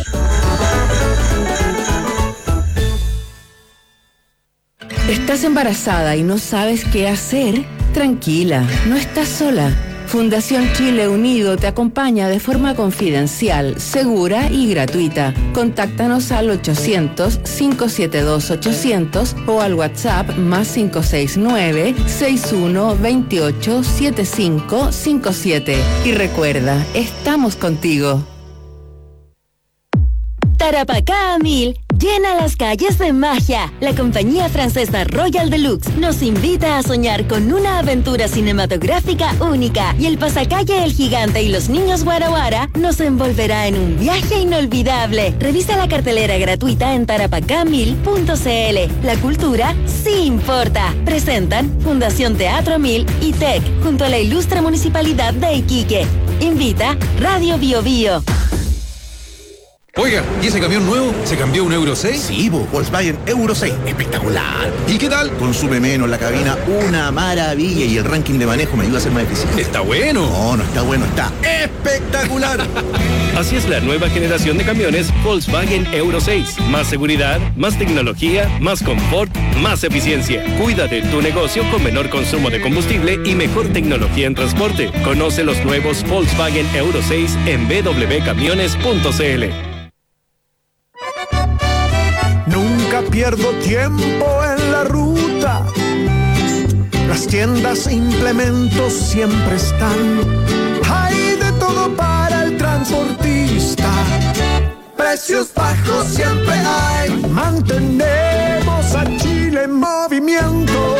B: ¿Estás embarazada y no sabes qué hacer? Tranquila, no estás sola. Fundación Chile Unido te acompaña de forma confidencial, segura y gratuita. Contáctanos al ochocientos, cinco siete dos, ochocientos o al WhatsApp más cinco seis nueve, seis uno dos ocho, siete cinco cinco siete. Y recuerda, estamos contigo.
O: Tarapacá a mil llena las calles de magia. La compañía francesa Royal Deluxe nos invita a soñar con una aventura cinematográfica única y el pasacalle El Gigante y los Niños Guara Guara nos envolverá en un viaje inolvidable. Revisa la cartelera gratuita en tarapacá mil punto c l. La cultura sí importa. Presentan Fundación Teatro Mil y T E C junto a la ilustre Municipalidad de Iquique. Invita Radio Bio Bio.
I: Oiga, ¿y ese camión nuevo se cambió a un Euro seis?
J: Sí, bo, Volkswagen Euro seis, espectacular.
I: ¿Y qué tal?
J: Consume menos la cabina, una maravilla, y el ranking de manejo me ayuda a ser más eficiente.
I: ¿Está bueno?
J: No, no está bueno, está espectacular.
K: Así es la nueva generación de camiones Volkswagen Euro seis. Más seguridad, más tecnología, más confort, más eficiencia. Cuida de tu negocio con menor consumo de combustible y mejor tecnología en transporte. Conoce los nuevos Volkswagen Euro seis en b w camiones punto c l.
C: Nunca pierdo tiempo en la ruta. Las tiendas e implementos siempre están. Hay de todo para el transportista. Precios bajos siempre hay. Mantenemos a Chile en movimiento.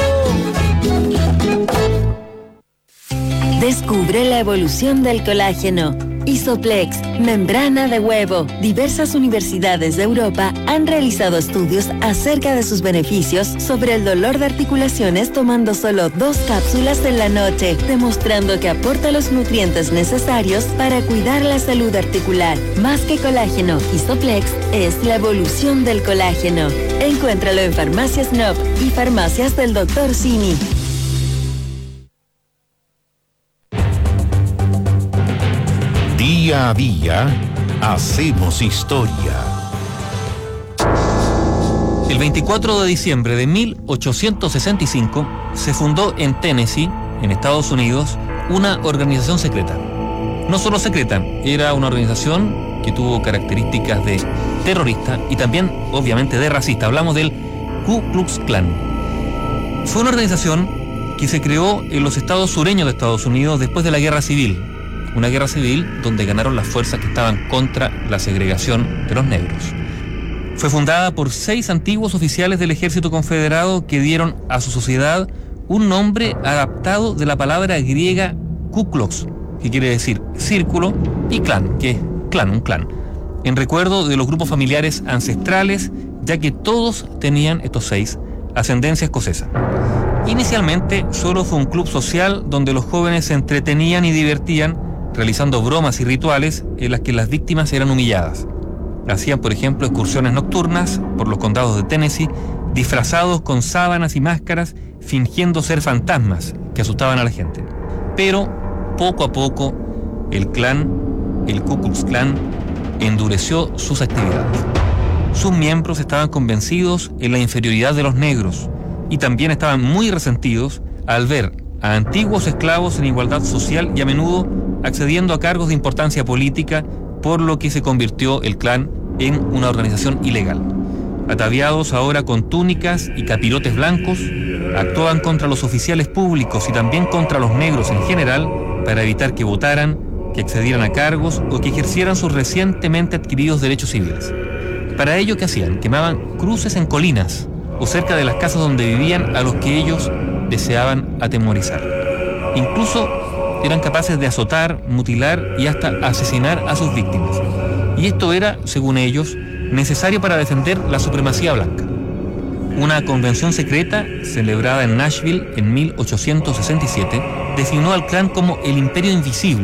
O: Descubre la evolución del colágeno. Isoplex, membrana de huevo. Diversas universidades de Europa han realizado estudios acerca de sus beneficios sobre el dolor de articulaciones tomando solo dos cápsulas en la noche, demostrando que aporta los nutrientes necesarios para cuidar la salud articular. Más que colágeno, Isoplex es la evolución del colágeno. Encuéntralo en Farmacias N O P y Farmacias del doctor Simi.
Q: Día a día, hacemos historia.
V: El veinticuatro de diciembre de mil ochocientos sesenta y cinco se fundó en Tennessee, en Estados Unidos, una organización secreta. No solo secreta, era una organización que tuvo características de terrorista y también, obviamente, de racista. Hablamos del Ku Klux Klan. Fue una organización que se creó en los estados sureños de Estados Unidos después de la Guerra Civil. Una guerra civil donde ganaron las fuerzas que estaban contra la segregación de los negros. Fue fundada por seis antiguos oficiales del ejército confederado que dieron a su sociedad un nombre adaptado de la palabra griega Ku Klux, que quiere decir círculo, y clan, que es clan, un clan, en recuerdo de los grupos familiares ancestrales, ya que todos tenían, estos seis, ascendencia escocesa. Inicialmente solo fue un club social donde los jóvenes se entretenían y divertían realizando bromas y rituales en las que las víctimas eran humilladas. Hacían, por ejemplo, excursiones nocturnas por los condados de Tennessee, disfrazados con sábanas y máscaras, fingiendo ser fantasmas que asustaban a la gente. Pero, poco a poco, el clan, el Ku Klux Klan, endureció sus actividades. Sus miembros estaban convencidos en la inferioridad de los negros y también estaban muy resentidos al ver a antiguos esclavos en igualdad social y a menudo accediendo a cargos de importancia política, por lo que se convirtió el clan en una organización ilegal. Ataviados ahora con túnicas y capirotes blancos, actuaban contra los oficiales públicos y también contra los negros en general para evitar que votaran, que accedieran a cargos o que ejercieran sus recientemente adquiridos derechos civiles. Para ello, ¿qué hacían? Quemaban cruces en colinas o cerca de las casas donde vivían a los que ellos deseaban atemorizar. Incluso eran capaces de azotar, mutilar y hasta asesinar a sus víctimas. Y esto era, según ellos, necesario para defender la supremacía blanca. Una convención secreta, celebrada en Nashville en mil ochocientos sesenta y siete, designó al clan como el Imperio Invisible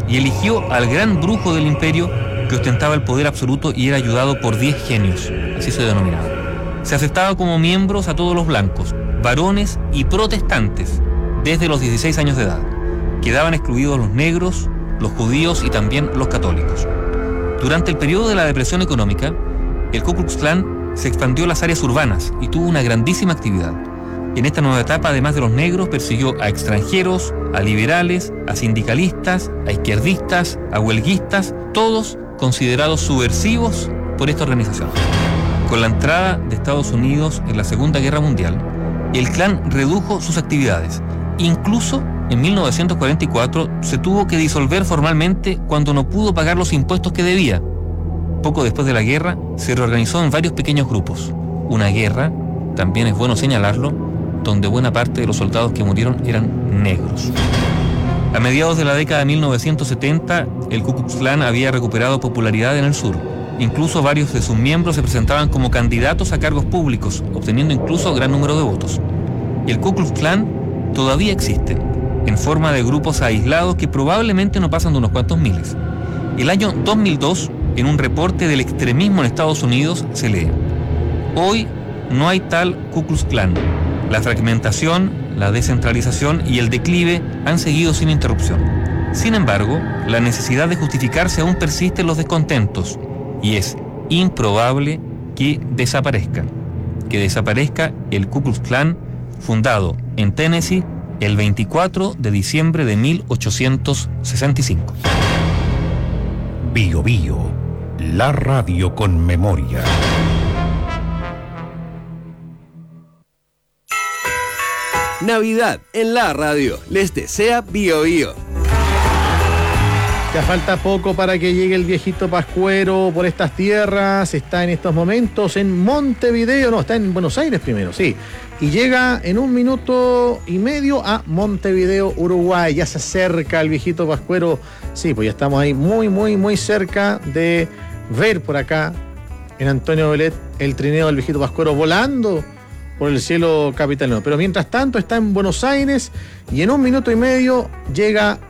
V: y eligió al gran brujo del imperio que ostentaba el poder absoluto y era ayudado por diez genios, así se denominaba. Se aceptaba como miembros a todos los blancos, varones y protestantes, desde los dieciséis años de edad. Quedaban excluidos los negros, los judíos y también los católicos. Durante el periodo de la depresión económica, el Ku Klux Klan se expandió a las áreas urbanas y tuvo una grandísima actividad. En esta nueva etapa, además de los negros, persiguió a extranjeros, a liberales, a sindicalistas, a izquierdistas, a huelguistas, todos considerados subversivos por esta organización. Con la entrada de Estados Unidos en la Segunda Guerra Mundial, el Klan redujo sus actividades. Incluso en mil novecientos cuarenta y cuatro se tuvo que disolver formalmente cuando no pudo pagar los impuestos que debía. Poco después de la guerra, se reorganizó en varios pequeños grupos. Una guerra, también es bueno señalarlo, donde buena parte de los soldados que murieron eran negros. A mediados de la década de mil novecientos setenta, el Ku Klux Klan había recuperado popularidad en el sur. Incluso varios de sus miembros se presentaban como candidatos a cargos públicos, obteniendo incluso gran número de votos. El Ku Klux Klan todavía existe, en forma de grupos aislados que probablemente no pasan de unos cuantos miles. El año dos mil dos, en un reporte del extremismo en Estados Unidos, se lee: hoy no hay tal Ku Klux Klan. La fragmentación, la descentralización y el declive han seguido sin interrupción. Sin embargo, la necesidad de justificarse aún persiste en los descontentos y es improbable que desaparezca. Que desaparezca el Ku Klux Klan, fundado en Tennessee el veinticuatro de diciembre de mil ochocientos sesenta y cinco.
Q: Bio Bio, la radio con memoria.
N: Navidad en la radio. Les desea Bio Bio.
A: Ya falta poco para que llegue el viejito pascuero por estas tierras. Está en estos momentos en Montevideo. No, está en Buenos Aires primero, sí. Y llega en un minuto y medio a Montevideo, Uruguay. Ya se acerca el viejito pascuero. Sí, pues ya estamos ahí muy, muy, muy cerca de ver por acá en Antonio Belet el trineo del viejito pascuero volando por el cielo capitalino. Pero mientras tanto está en Buenos Aires y en un minuto y medio llega,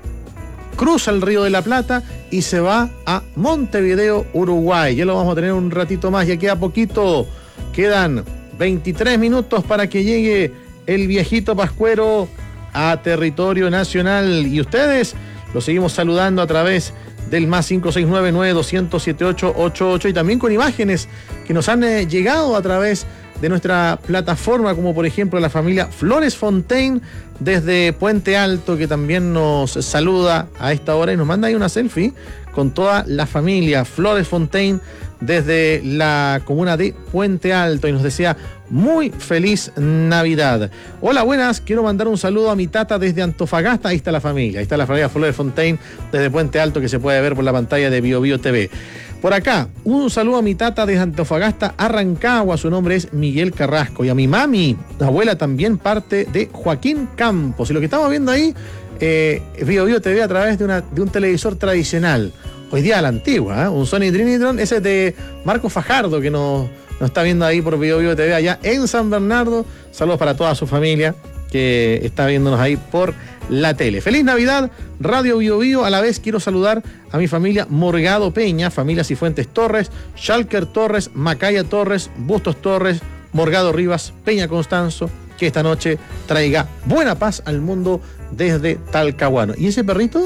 A: cruza el Río de la Plata y se va a Montevideo, Uruguay. Ya lo vamos a tener un ratito más, ya queda poquito. Quedan veintitrés minutos para que llegue el viejito pascuero a territorio nacional. Y ustedes los seguimos saludando a través del más cinco seis nueve, nueve dos cero cero, siete ocho ocho ocho y también con imágenes que nos han eh, llegado a través de nuestra plataforma, como por ejemplo la familia Flores Fontaine desde Puente Alto, que también nos saluda a esta hora y nos manda ahí una selfie con toda la familia Flores Fontaine desde la comuna de Puente Alto y nos desea muy feliz Navidad. Hola, buenas, quiero mandar un saludo a mi tata desde Antofagasta. Ahí está la familia, ahí está la familia Flores Fontaine desde Puente Alto, que se puede ver por la pantalla de Bio Bio T V. Por acá, un saludo a mi tata desde Antofagasta a Rancagua, su nombre es Miguel Carrasco, y a mi mami, la abuela también parte de Joaquín Campos. Y lo que estamos viendo ahí, eh, Bio Bio T V a través de, una, de un televisor tradicional, hoy día a la antigua, ¿eh? Un Sony Trinitron, ese es de Marco Fajardo, que nos, nos está viendo ahí por Bio Bio T V allá en San Bernardo. Saludos para toda su familia que está viéndonos ahí por la tele. Feliz Navidad, Radio Bio Bio. A la vez quiero saludar a mi familia Morgado Peña, familia Cifuentes Torres, Schalker Torres, Macaya Torres, Bustos Torres, Morgado Rivas, Peña Constanzo, que esta noche traiga buena paz al mundo desde Talcahuano. ¿Y ese perrito?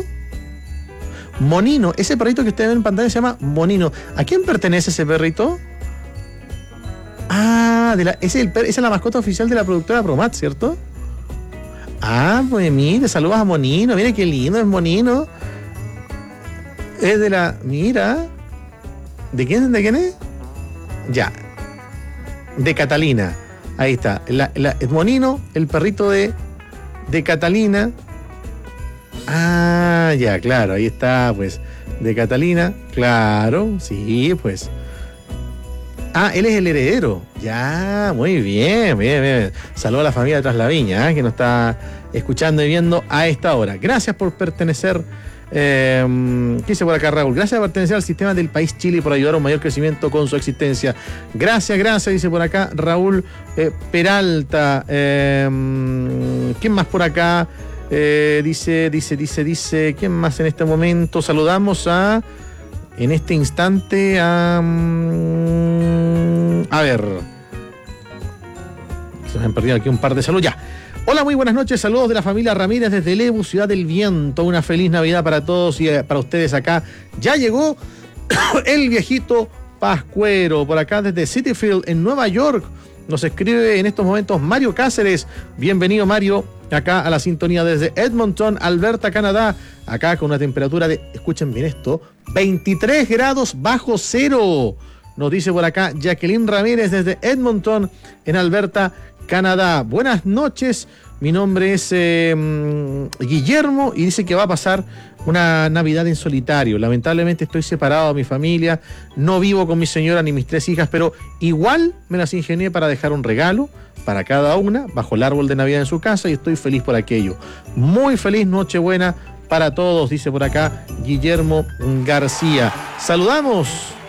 A: Monino, ese perrito que ustedes ven en pantalla se llama Monino. ¿A quién pertenece ese perrito? Ah, de la, ese es el, esa es la mascota oficial de la productora Promat, ¿cierto? Ah, pues mire, saludos a Monino, mire qué lindo es Monino. Es de la, mira, ¿de quién, de quién es? Ya, de Catalina, ahí está, la, la, el Monino, el perrito de, de Catalina. Ah, ya, claro, ahí está, pues, de Catalina, claro, sí, pues. Ah, él es el heredero. Ya, muy bien, bien, bien. Saludos a la familia de Traslaviña, ¿eh? Que nos está escuchando y viendo a esta hora. Gracias por pertenecer, eh, ¿qué dice por acá Raúl? Gracias por pertenecer al sistema del país Chile y por ayudar a un mayor crecimiento con su existencia. Gracias, gracias, dice por acá Raúl eh, Peralta. Eh, ¿Quién más por acá? Eh, dice, dice, dice, dice, ¿quién más en este momento? Saludamos a, en este instante, a... Um, a ver. Se me han perdido aquí un par de saludos. Ya. Hola, muy buenas noches. Saludos de la familia Ramírez desde Lebu, Ciudad del Viento. Una feliz Navidad para todos y para ustedes acá. Ya llegó el viejito Pascuero. Por acá desde City Field, en Nueva York. Nos escribe en estos momentos Mario Cáceres. Bienvenido, Mario, acá a la sintonía desde Edmonton, Alberta, Canadá. Acá con una temperatura de, escuchen bien esto, veintitrés grados bajo cero. Nos dice por acá Jacqueline Ramírez desde Edmonton, en Alberta, Canadá. Buenas noches, mi nombre es eh, Guillermo y dice que va a pasar una Navidad en solitario. Lamentablemente estoy separado de mi familia, no vivo con mi señora ni mis tres hijas, pero igual me las ingenié para dejar un regalo para cada una bajo el árbol de Navidad en su casa y estoy feliz por aquello. Muy feliz Nochebuena para todos, dice por acá Guillermo García. Saludamos,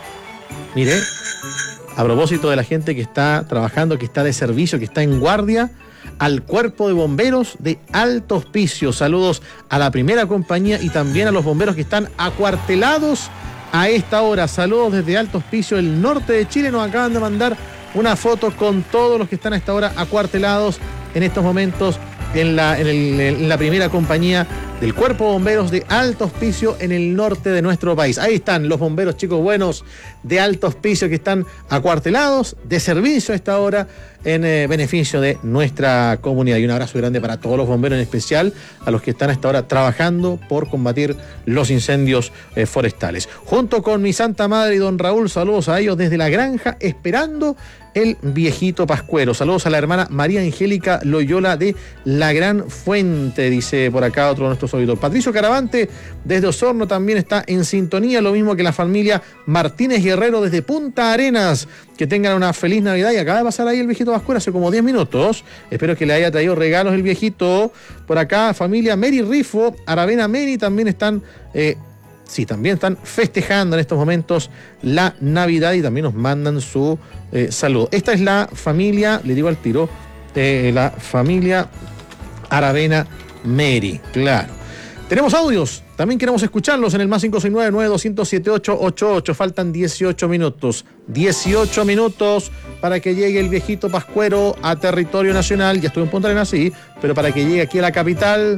A: mire, a propósito de la gente que está trabajando, que está de servicio, que está en guardia, al Cuerpo de Bomberos de Alto Hospicio. Saludos a la primera compañía y también a los bomberos que están acuartelados a esta hora. Saludos desde Alto Hospicio, el norte de Chile. Nos acaban de mandar una foto con todos los que están a esta hora acuartelados en estos momentos en la, en el, en la primera compañía del Cuerpo de Bomberos de Alto Hospicio en el norte de nuestro país. Ahí están los bomberos, chicos buenos, de Alto Hospicio que están acuartelados de servicio a esta hora en eh, beneficio de nuestra comunidad. Y un abrazo grande para todos los bomberos, en especial a los que están a esta hora trabajando por combatir los incendios eh, forestales. Junto con mi Santa Madre y don Raúl, saludos a ellos desde la granja, esperando el viejito Pascuero. Saludos a la hermana María Angélica Loyola de La Gran Fuente, dice por acá otro de nuestros oídos. Patricio Caravante desde Osorno también está en sintonía, lo mismo que la familia Martínez Guerrero desde Punta Arenas. Que tengan una feliz Navidad. Y acaba de pasar ahí el viejito Pascuero hace como diez minutos. Espero que le haya traído regalos el viejito. Por acá, familia Mary Rifo, Aravena Mary también están... Eh, Sí, también están festejando en estos momentos la Navidad y también nos mandan su eh, saludo. Esta es la familia, le digo al tiro, eh, la familia Aravena Mary, claro. Tenemos audios, también queremos escucharlos en el más cinco seis nueve, nueve dos cero cero, siete ocho ocho ocho. Faltan dieciocho minutos. dieciocho minutos para que llegue el viejito Pascuero a territorio nacional. Ya estuve en Punta Arenas, sí, pero para que llegue aquí a la capital,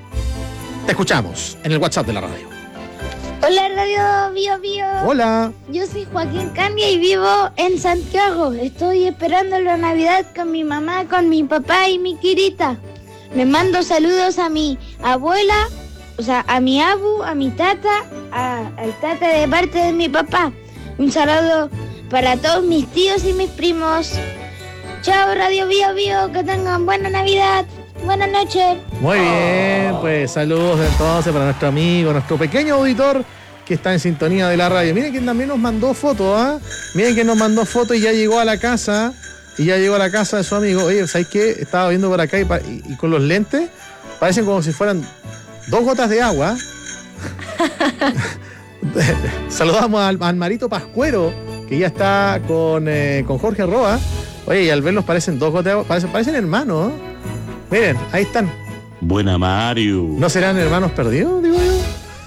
A: te escuchamos en el WhatsApp de la radio.
F: Hola, Radio Bio Bio.
A: Hola.
F: Yo soy Joaquín Candia y vivo en Santiago. Estoy esperando la Navidad con mi mamá, con mi papá y mi Kirita. Le mando saludos a mi abuela, o sea, a mi abu, a mi tata, a, al tata de parte de mi papá. Un saludo para todos mis tíos y mis primos. Chao, Radio Bio Bio, que tengan buena Navidad. Buenas noches.
A: Muy bien, pues saludos entonces para nuestro amigo, nuestro pequeño auditor que está en sintonía de la radio. Miren que también nos mandó fotos, ¿ah? ¿eh? Miren que nos mandó fotos y ya llegó a la casa, y ya llegó a la casa de su amigo. Oye, ¿sabes qué? Estaba viendo por acá y, y, y con los lentes parecen como si fueran dos gotas de agua. Saludamos al, al Marito Pascuero, que ya está con, eh, con Jorge Roa. Oye, y al verlos parecen dos gotas de agua, parecen, parecen hermanos, ¿eh? Miren, ahí están.
D: Buena, Mario.
A: ¿No serán hermanos perdidos, digo yo?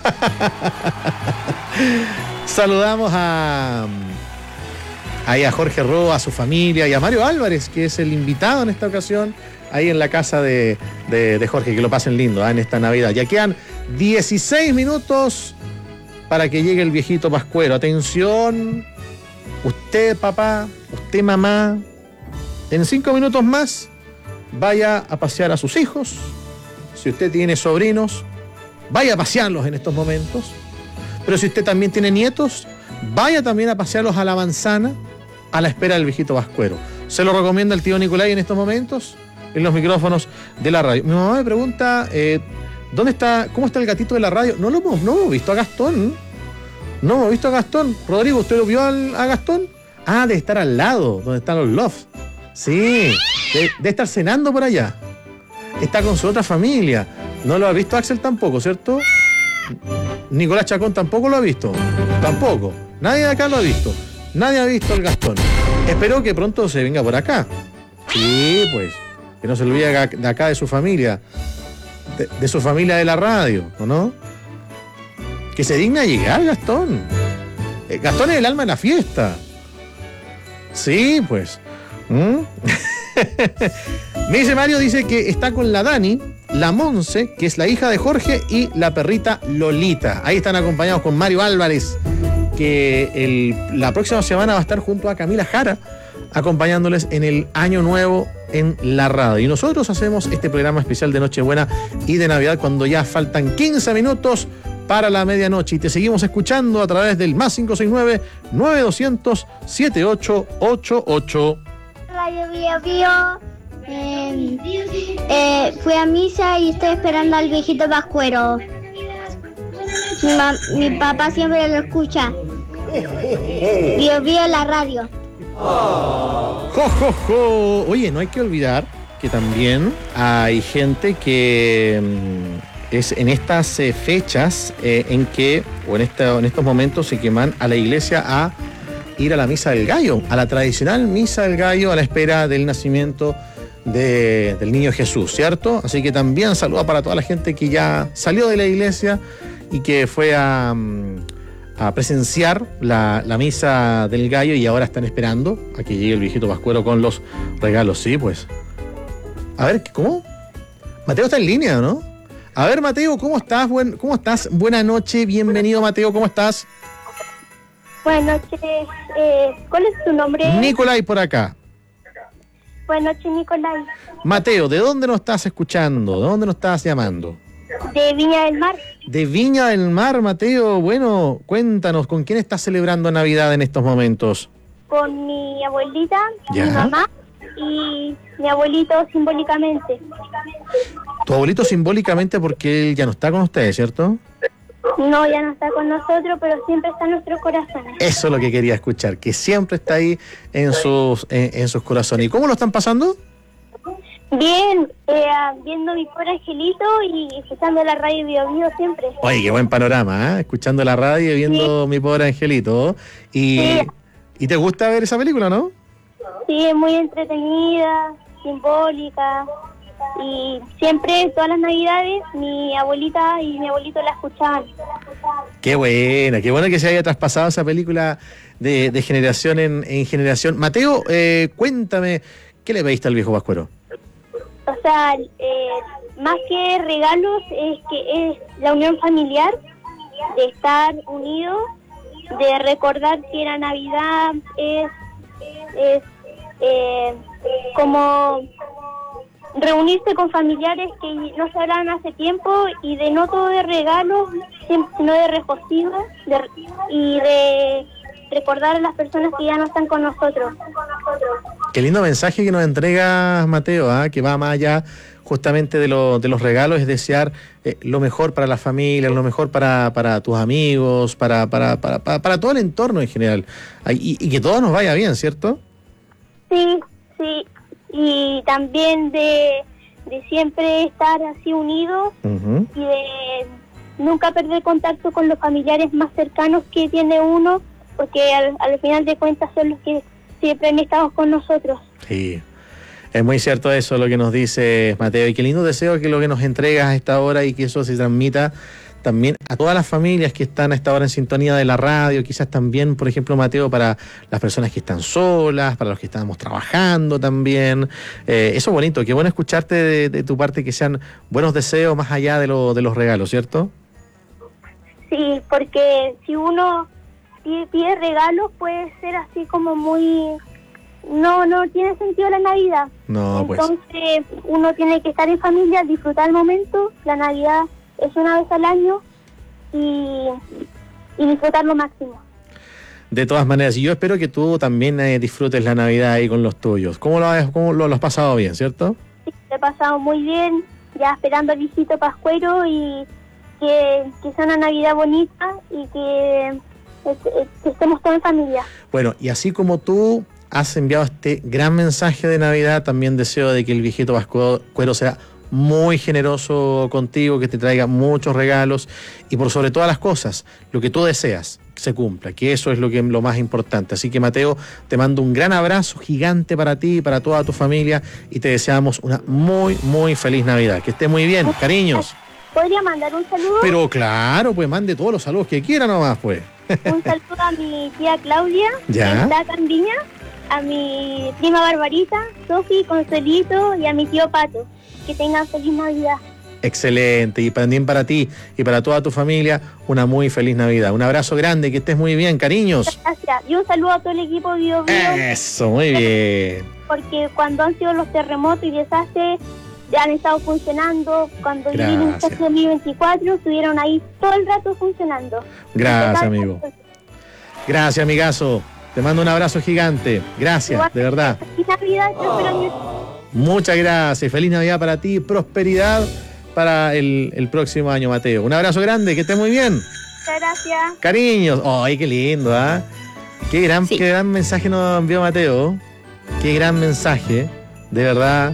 A: Saludamos a, ahí a Jorge Roa, a su familia y a Mario Álvarez, que es el invitado en esta ocasión, ahí en la casa de, de, de Jorge. Que lo pasen lindo, ¿eh? En esta Navidad. Ya quedan dieciséis minutos para que llegue el viejito Pascuero. Atención, usted papá, usted mamá, en cinco minutos más vaya a pasear a sus hijos. Si usted tiene sobrinos, vaya a pasearlos en estos momentos. Pero si usted también tiene nietos, vaya también a pasearlos a la manzana a la espera del viejito Pascuero. Se lo recomienda el tío Nicolai en estos momentos en los micrófonos de la radio. Mi mamá me pregunta, eh, ¿dónde está, cómo está el gatito de la radio? No lo hemos, no hemos visto a Gastón. No hemos visto a Gastón. Rodrigo, ¿usted lo vio al, a Gastón? Ah, de estar al lado, donde están los lofts. Sí, de, de estar cenando por allá. Está con su otra familia. No lo ha visto Axel tampoco, ¿cierto? Nicolás Chacón tampoco lo ha visto. Tampoco. Nadie de acá lo ha visto. Nadie ha visto al Gastón. Espero que pronto se venga por acá. Sí, pues. Que no se olvide de acá de su familia. de, de su familia de la radio, ¿o no? Que se digna llegar, Gastón. Eh, Gastón es el alma de la fiesta. Sí, pues. ¿Mm? Me dice Mario, dice que está con la Dani, la Monse, que es la hija de Jorge, y la perrita Lolita. Ahí están acompañados con Mario Álvarez, que el, la próxima semana va a estar junto a Camila Jara, acompañándoles en el Año Nuevo en la radio. Y nosotros hacemos este programa especial de Nochebuena y de Navidad cuando ya faltan quince minutos para la medianoche. Y te seguimos escuchando a través del más cinco seis nueve, nueve dos cero cero, siete ocho ocho ocho.
F: Radio Bio Bio. Eh, eh, fui a misa y estoy esperando al viejito Pascuero. Mi, ma, mi papá siempre lo escucha. Bio Bio la radio.
A: Jo, jo, jo. Oye, no hay que olvidar que también hay gente que mm, es en estas eh, fechas eh, en que, o en, esta, en estos momentos, se queman a la iglesia a ir a la misa del gallo, a la tradicional misa del gallo, a la espera del nacimiento de, del niño Jesús, ¿cierto? Así que también saluda para toda la gente que ya salió de la iglesia y que fue a, a presenciar la, la misa del gallo y ahora están esperando a que llegue el viejito Pascuero con los regalos, sí, pues. A ver, ¿cómo? Mateo está en línea, ¿no? A ver, Mateo, ¿cómo estás? Buen, ¿Cómo estás? Buena noche, bienvenido, Mateo, ¿cómo estás?
E: Buenas noches, eh, ¿cuál es tu nombre?
A: Nicolai por acá.
E: Buenas noches, Nicolai.
A: Mateo, ¿de dónde nos estás escuchando? ¿De dónde nos estás llamando?
E: De Viña del Mar.
A: De Viña del Mar, Mateo. Bueno, cuéntanos, ¿con quién estás celebrando Navidad en estos momentos?
E: Con mi abuelita,
A: ¿Ya?
E: Mi mamá y mi abuelito simbólicamente.
A: Tu abuelito simbólicamente porque él ya no está con ustedes, ¿cierto?
E: No, ya no está con nosotros, pero siempre está en nuestros corazones.
A: Eso es lo que quería escuchar, que siempre está ahí en sus, en, en sus corazones. ¿Y cómo lo están pasando?
E: Bien, eh, viendo mi pobre angelito y escuchando la radio Bio Bio siempre.
A: Oye, qué buen panorama, ¿eh? Escuchando la radio y viendo sí. Mi pobre angelito. Y, sí. ¿Y te gusta ver esa película, no?
E: Sí, es muy entretenida, simbólica. Y siempre, todas las navidades, mi abuelita y mi abuelito la escuchaban.
A: Qué buena, qué bueno que se haya traspasado esa película de, de generación en, en generación. Mateo, eh, cuéntame, ¿qué le pediste al viejo Pascuero?
E: O sea, eh, más que regalos, es que es la unión familiar, de estar unidos, de recordar que la Navidad es, es eh, como reunirse con familiares que no se hablaban hace tiempo y de no todo de regalos, sino de regocijo de, y de recordar a las personas que ya no están con nosotros.
A: Qué lindo mensaje que nos entregas, Mateo, ¿eh? Que va más allá justamente de, lo, de los regalos, es desear eh, lo mejor para la familia, lo mejor para, para tus amigos, para, para, para, para, para todo el entorno en general. Y, y que todo nos vaya bien, ¿cierto?
E: Sí, sí. Y también de, de siempre estar así unidos uh-huh. y de nunca perder contacto con los familiares más cercanos que tiene uno, porque al, al final de cuentas son los que siempre han estado con nosotros.
A: Sí, es muy cierto eso lo que nos dice Mateo, y qué lindo deseo que lo que nos entregas a esta hora y que eso se transmita también a todas las familias que están a esta hora en sintonía de la radio, quizás también, por ejemplo, Mateo, para las personas que están solas, para los que estamos trabajando también. Eh, eso es bonito, qué bueno escucharte de, de tu parte, que sean buenos deseos más allá de, lo, de los regalos, ¿cierto?
E: Sí, porque si uno pide regalos puede ser así como muy... No, no tiene sentido la Navidad.
A: No, pues.
E: Entonces uno tiene que estar en familia, disfrutar el momento. La Navidad es una vez al año y, y disfrutar lo máximo.
A: De todas maneras, y yo espero que tú también eh, disfrutes la Navidad ahí con los tuyos. ¿Cómo lo has, cómo lo, lo has pasado bien, cierto?
E: Sí, lo he pasado muy bien, ya esperando al viejito Pascuero y que, que sea una Navidad bonita y que, que, que estemos todos en familia.
A: Bueno, y así como tú has enviado este gran mensaje de Navidad, también deseo de que el viejito Pascuero sea muy generoso contigo, que te traiga muchos regalos y por sobre todas las cosas, lo que tú deseas, se cumpla, que eso es lo que lo más importante. Así que, Mateo, te mando un gran abrazo gigante para ti y para toda tu familia y te deseamos una muy, muy feliz Navidad. Que estés muy bien, cariños.
E: ¿Podría mandar un saludo?
A: Pero claro, pues mande todos los saludos que quiera nomás, pues.
E: Un saludo a mi tía Claudia,
A: ¿Ya?
E: que está acá en Viña, a mi prima Barbarita, Sofi, Consuelito y a mi tío Pato. Que tengan feliz Navidad.
A: Excelente, y también para ti y para toda tu familia, una muy feliz Navidad. Un abrazo grande, que estés muy bien, cariños.
E: Gracias. Y un saludo a todo el equipo de Bio Bio.
A: Eso, muy bien.
E: Porque cuando han sido los terremotos y desastres, ya han estado funcionando. Cuando yo vine en dos mil veinticuatro, estuvieron ahí todo el rato funcionando.
A: Gracias, amigo. Gracias, amigazo. Te mando un abrazo gigante. Gracias, de verdad.
E: Feliz Navidad, oh.
A: Muchas gracias. Feliz Navidad para ti. Prosperidad para el, el próximo año, Mateo. Un abrazo grande, que estés muy bien.
E: Muchas gracias.
A: Cariños. Ay, qué lindo, ¿ah? ¿eh? Qué gran, sí. qué gran mensaje nos envió Mateo. Qué gran mensaje. De verdad,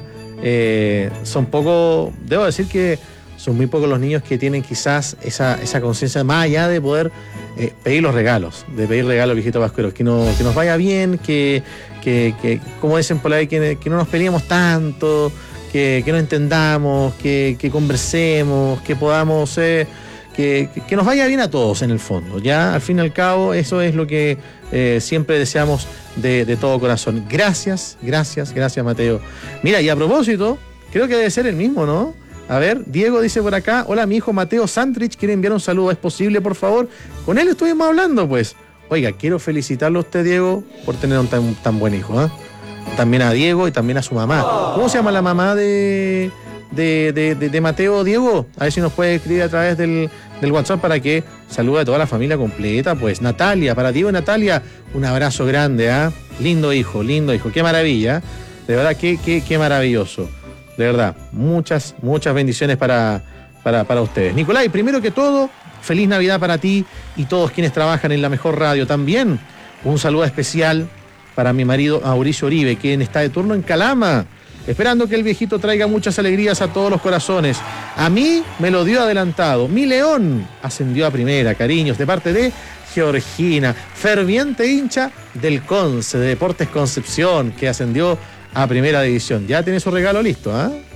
A: eh, son pocos, debo decir que son muy pocos los niños que tienen quizás esa, esa conciencia más allá de poder eh, pedir los regalos, de pedir regalos, viejito Pascuero, que, no, que nos vaya bien, que, que, que como dicen por ahí, que, que no nos peleemos tanto, que, que nos entendamos, que, que conversemos, que podamos, eh, que, que nos vaya bien a todos en el fondo. Ya, al fin y al cabo, eso es lo que eh, siempre deseamos de, de todo corazón. Gracias, gracias, gracias, Mateo. Mira, y a propósito, creo que debe ser el mismo, ¿no? A ver, Diego dice por acá, hola, mi hijo Mateo Santrich quiere enviar un saludo, ¿es posible, por favor? Con él estuvimos hablando, pues. Oiga, quiero felicitarlo a usted, Diego, por tener un tan, tan buen hijo, ¿eh? También a Diego y también a su mamá. ¿Cómo se llama la mamá de, de, de, de, de Mateo, Diego? A ver si nos puede escribir a través del, del WhatsApp para que salude a toda la familia completa. Pues Natalia, para Diego y Natalia, un abrazo grande, ¿ah? ¿eh? Lindo hijo, lindo hijo, qué maravilla. De verdad, qué, qué, qué maravilloso. De verdad, muchas, muchas bendiciones para, para, para ustedes. Nicolai, primero que todo, feliz Navidad para ti y todos quienes trabajan en la mejor radio. También un saludo especial para mi marido Mauricio Oribe, quien está de turno en Calama, esperando que el viejito traiga muchas alegrías a todos los corazones. A mí me lo dio adelantado. Mi León ascendió a primera, cariños, de parte de Georgina, ferviente hincha del Conce, de Deportes Concepción, que ascendió a primera división. Ya tiene su regalo listo, ¿ah? ¿eh?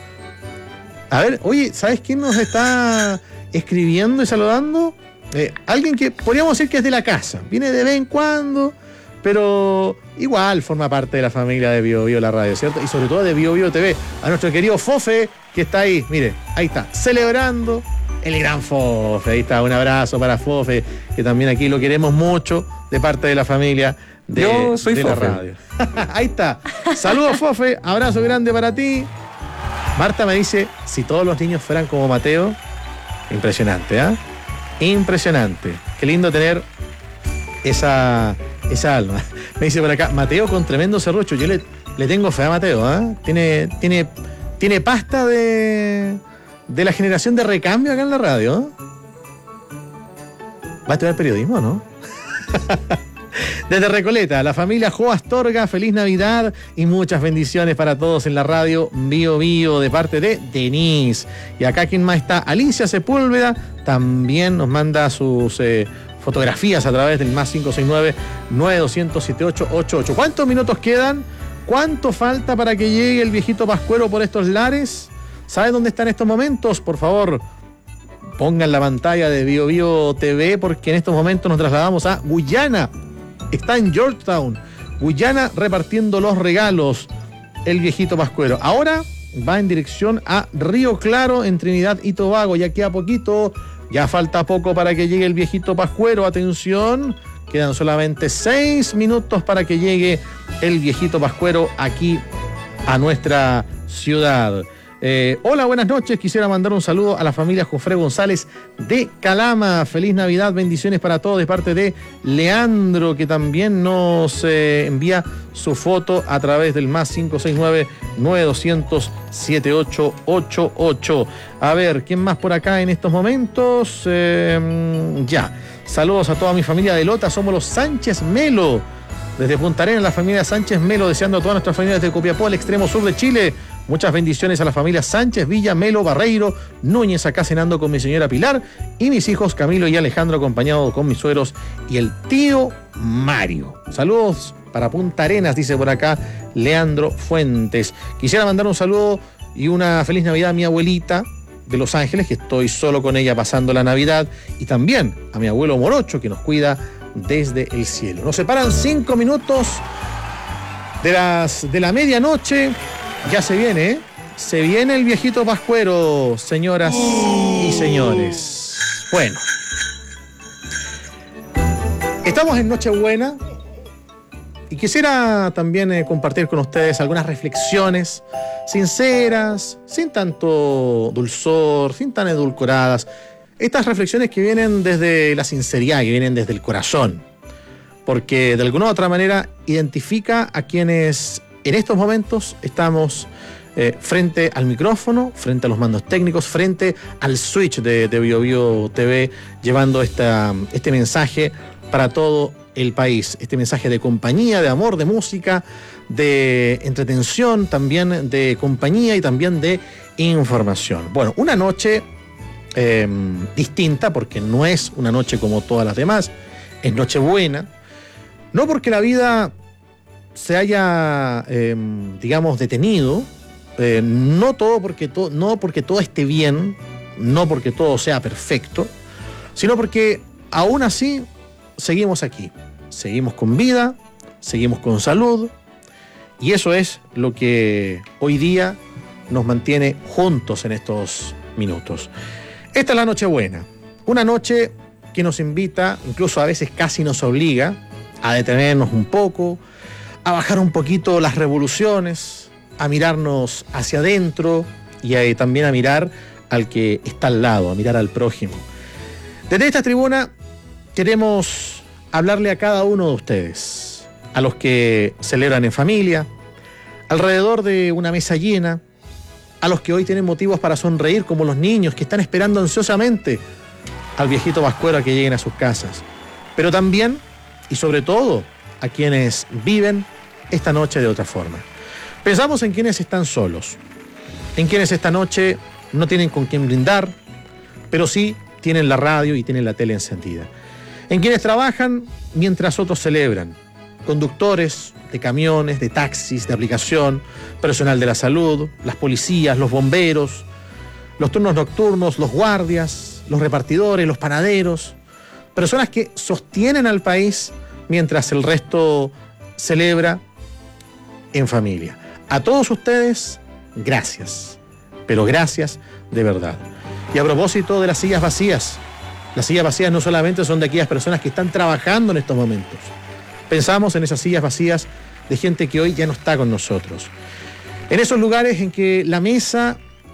A: A ver, oye, ¿sabes quién nos está escribiendo y saludando? Eh, alguien que podríamos decir que es de la casa. Viene de vez en cuando, pero igual forma parte de la familia de Bio Bio la radio, ¿cierto? Y sobre todo de Bio Bio T V. A nuestro querido Fofe, que está ahí, mire, ahí está, celebrando el gran Fofe. Ahí está, un abrazo para Fofe, que también aquí lo queremos mucho, de parte de la familia de,
C: Yo soy
A: de
C: Fofe.
A: la radio. Ahí está. Saludos, Fofe, abrazo grande para ti. Marta me dice, si todos los niños fueran como Mateo, impresionante, ¿ah? ¿eh? Impresionante. Qué lindo tener esa, esa alma. Me dice por acá, Mateo con tremendo serrucho. Yo le, le tengo fe a Mateo, ¿eh? Tiene, tiene, tiene pasta de, de la generación de recambio acá en la radio. ¿eh? Va a estudiar periodismo, ¿no? Desde Recoleta, la familia Jo Astorga, feliz Navidad y muchas bendiciones para todos en la radio Bio Bio de parte de Denise. Y acá quien más está, Alicia Sepúlveda, también nos manda sus eh, fotografías a través del más cinco seis nueve, nueve dos cero siete ocho ocho ocho. ¿Cuántos minutos quedan? ¿Cuánto falta para que llegue el viejito Pascuero por estos lares? ¿Saben dónde está en estos momentos? Por favor, pongan la pantalla de Bio Bio T V, porque en estos momentos nos trasladamos a Guyana. Está en Georgetown, Guyana, repartiendo los regalos el viejito Pascuero. Ahora va en dirección a Río Claro, en Trinidad y Tobago. Ya queda poquito, ya falta poco para que llegue el viejito Pascuero. Atención, quedan solamente seis minutos para que llegue el viejito Pascuero aquí a nuestra ciudad. Eh, hola, buenas noches. Quisiera mandar un saludo a la familia Jofre González de Calama. Feliz Navidad, bendiciones para todos de parte de Leandro, que también nos eh, envía su foto a través del más cinco seis nueve, nueve dos cero siete ocho ocho ocho. A ver, ¿quién más por acá en estos momentos? Eh, ya. Saludos a toda mi familia de Lota. Somos los Sánchez Melo. Desde Punta Arenas, la familia Sánchez Melo, deseando a todas nuestras familias de Copiapó, al extremo sur de Chile, Muchas bendiciones a la familia Sánchez, Villa, Melo, Barreiro, Núñez, acá cenando con mi señora Pilar y mis hijos Camilo y Alejandro, acompañados con mis suegros y el tío Mario. Saludos para Punta Arenas, dice por acá Leandro Fuentes. Quisiera mandar un saludo y una feliz Navidad a mi abuelita de Los Ángeles, que estoy solo con ella pasando la Navidad, y también a mi abuelo Morocho, que nos cuida desde el cielo. Nos separan cinco minutos de las de la medianoche. Ya se viene, ¿eh? Se viene el viejito pascuero, señoras y señores. Bueno, estamos en Nochebuena y quisiera también eh, compartir con ustedes algunas reflexiones sinceras, sin tanto dulzor, sin tan edulcoradas. Estas reflexiones que vienen desde la sinceridad, que vienen desde el corazón, porque de alguna u otra manera identifica a quienes en estos momentos estamos eh, frente al micrófono, frente a los mandos técnicos, frente al switch de, de Bio Bio T V, llevando esta, este mensaje para todo el país. Este mensaje de compañía, de amor, de música, de entretención, también de compañía y también de información. Bueno, una noche eh, distinta, porque no es una noche como todas las demás, es Nochebuena. No porque la vida se haya, eh, digamos, detenido, eh, no todo porque to- no porque todo esté bien, no porque todo sea perfecto, sino porque aún así seguimos aquí, seguimos con vida, seguimos con salud, y eso es lo que hoy día nos mantiene juntos en estos minutos. Esta es la Nochebuena, una noche que nos invita, incluso a veces casi nos obliga, a detenernos un poco, a bajar un poquito las revoluciones, a mirarnos hacia adentro y a, también a mirar al que está al lado, a mirar al prójimo. Desde esta tribuna queremos hablarle a cada uno de ustedes, a los que celebran en familia, alrededor de una mesa llena, a los que hoy tienen motivos para sonreír, como los niños que están esperando ansiosamente al viejito pascuero a que lleguen a sus casas, pero también y sobre todo a quienes viven esta noche de otra forma. Pensamos en quienes están solos, en quienes esta noche no tienen con quién brindar, pero sí tienen la radio y tienen la tele encendida. En quienes trabajan mientras otros celebran, conductores de camiones, de taxis, de aplicación, personal de la salud, las policías, los bomberos, los turnos nocturnos, los guardias, los repartidores, los panaderos, personas que sostienen al país mientras el resto celebra en familia. A todos ustedes, gracias, pero gracias de verdad. Y a propósito de las sillas vacías, las sillas vacías no solamente son de aquellas personas que están trabajando en estos momentos. Pensamos en esas sillas vacías de gente que hoy ya no está con nosotros. En esos lugares en que la mesa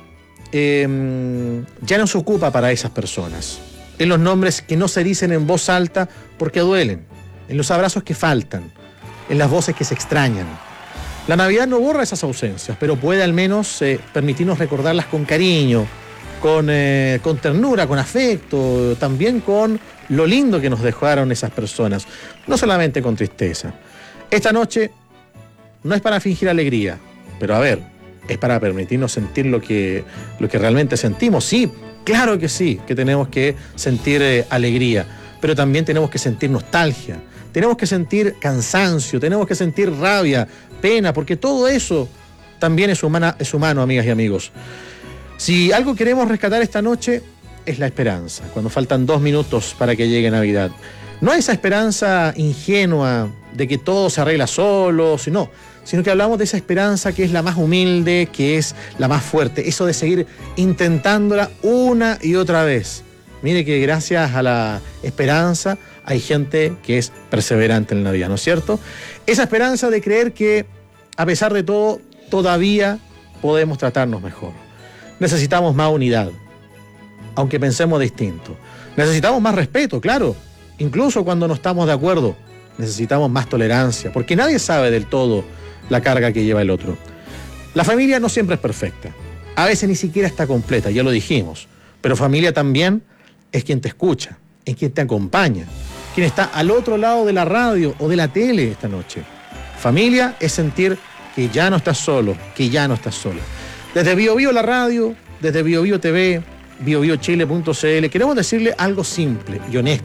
A: eh, ya no se ocupa para esas personas. En los nombres que no se dicen en voz alta porque duelen. En los abrazos que faltan. En las voces que se extrañan. La Navidad no borra esas ausencias, pero puede al menos eh, permitirnos recordarlas con cariño, con, eh, con ternura, con afecto, también con lo lindo que nos dejaron esas personas, no solamente con tristeza. Esta noche no es para fingir alegría, pero a ver, es para permitirnos sentir lo que, lo que realmente sentimos. Sí, claro que sí, que tenemos que sentir eh, alegría, pero también tenemos que sentir nostalgia, tenemos que sentir cansancio, tenemos que sentir rabia, pena, porque todo eso también es, humana, es humano, amigas y amigos. Si algo queremos rescatar esta noche es la esperanza, cuando faltan dos minutos para que llegue Navidad. No esa esperanza ingenua de que todo se arregla solo, sino, sino que hablamos de esa esperanza que es la más humilde, que es la más fuerte, eso de seguir intentándola una y otra vez. Mire que gracias a la esperanza hay gente que es perseverante en la vida, ¿no es cierto? Esa esperanza de creer que, a pesar de todo, todavía podemos tratarnos mejor. Necesitamos más unidad, aunque pensemos distinto. Necesitamos más respeto, claro, incluso cuando no estamos de acuerdo. Necesitamos más tolerancia, porque nadie sabe del todo la carga que lleva el otro. La familia no siempre es perfecta, a veces ni siquiera está completa, ya lo dijimos, pero familia también es quien te escucha, es quien te acompaña, quien está al otro lado de la radio o de la tele esta noche. Familia es sentir que ya no estás solo, que ya no estás sola. Desde Bio Bio la radio, desde Bio Bio T V, bio bio chile punto c l, queremos decirle algo simple y honesto.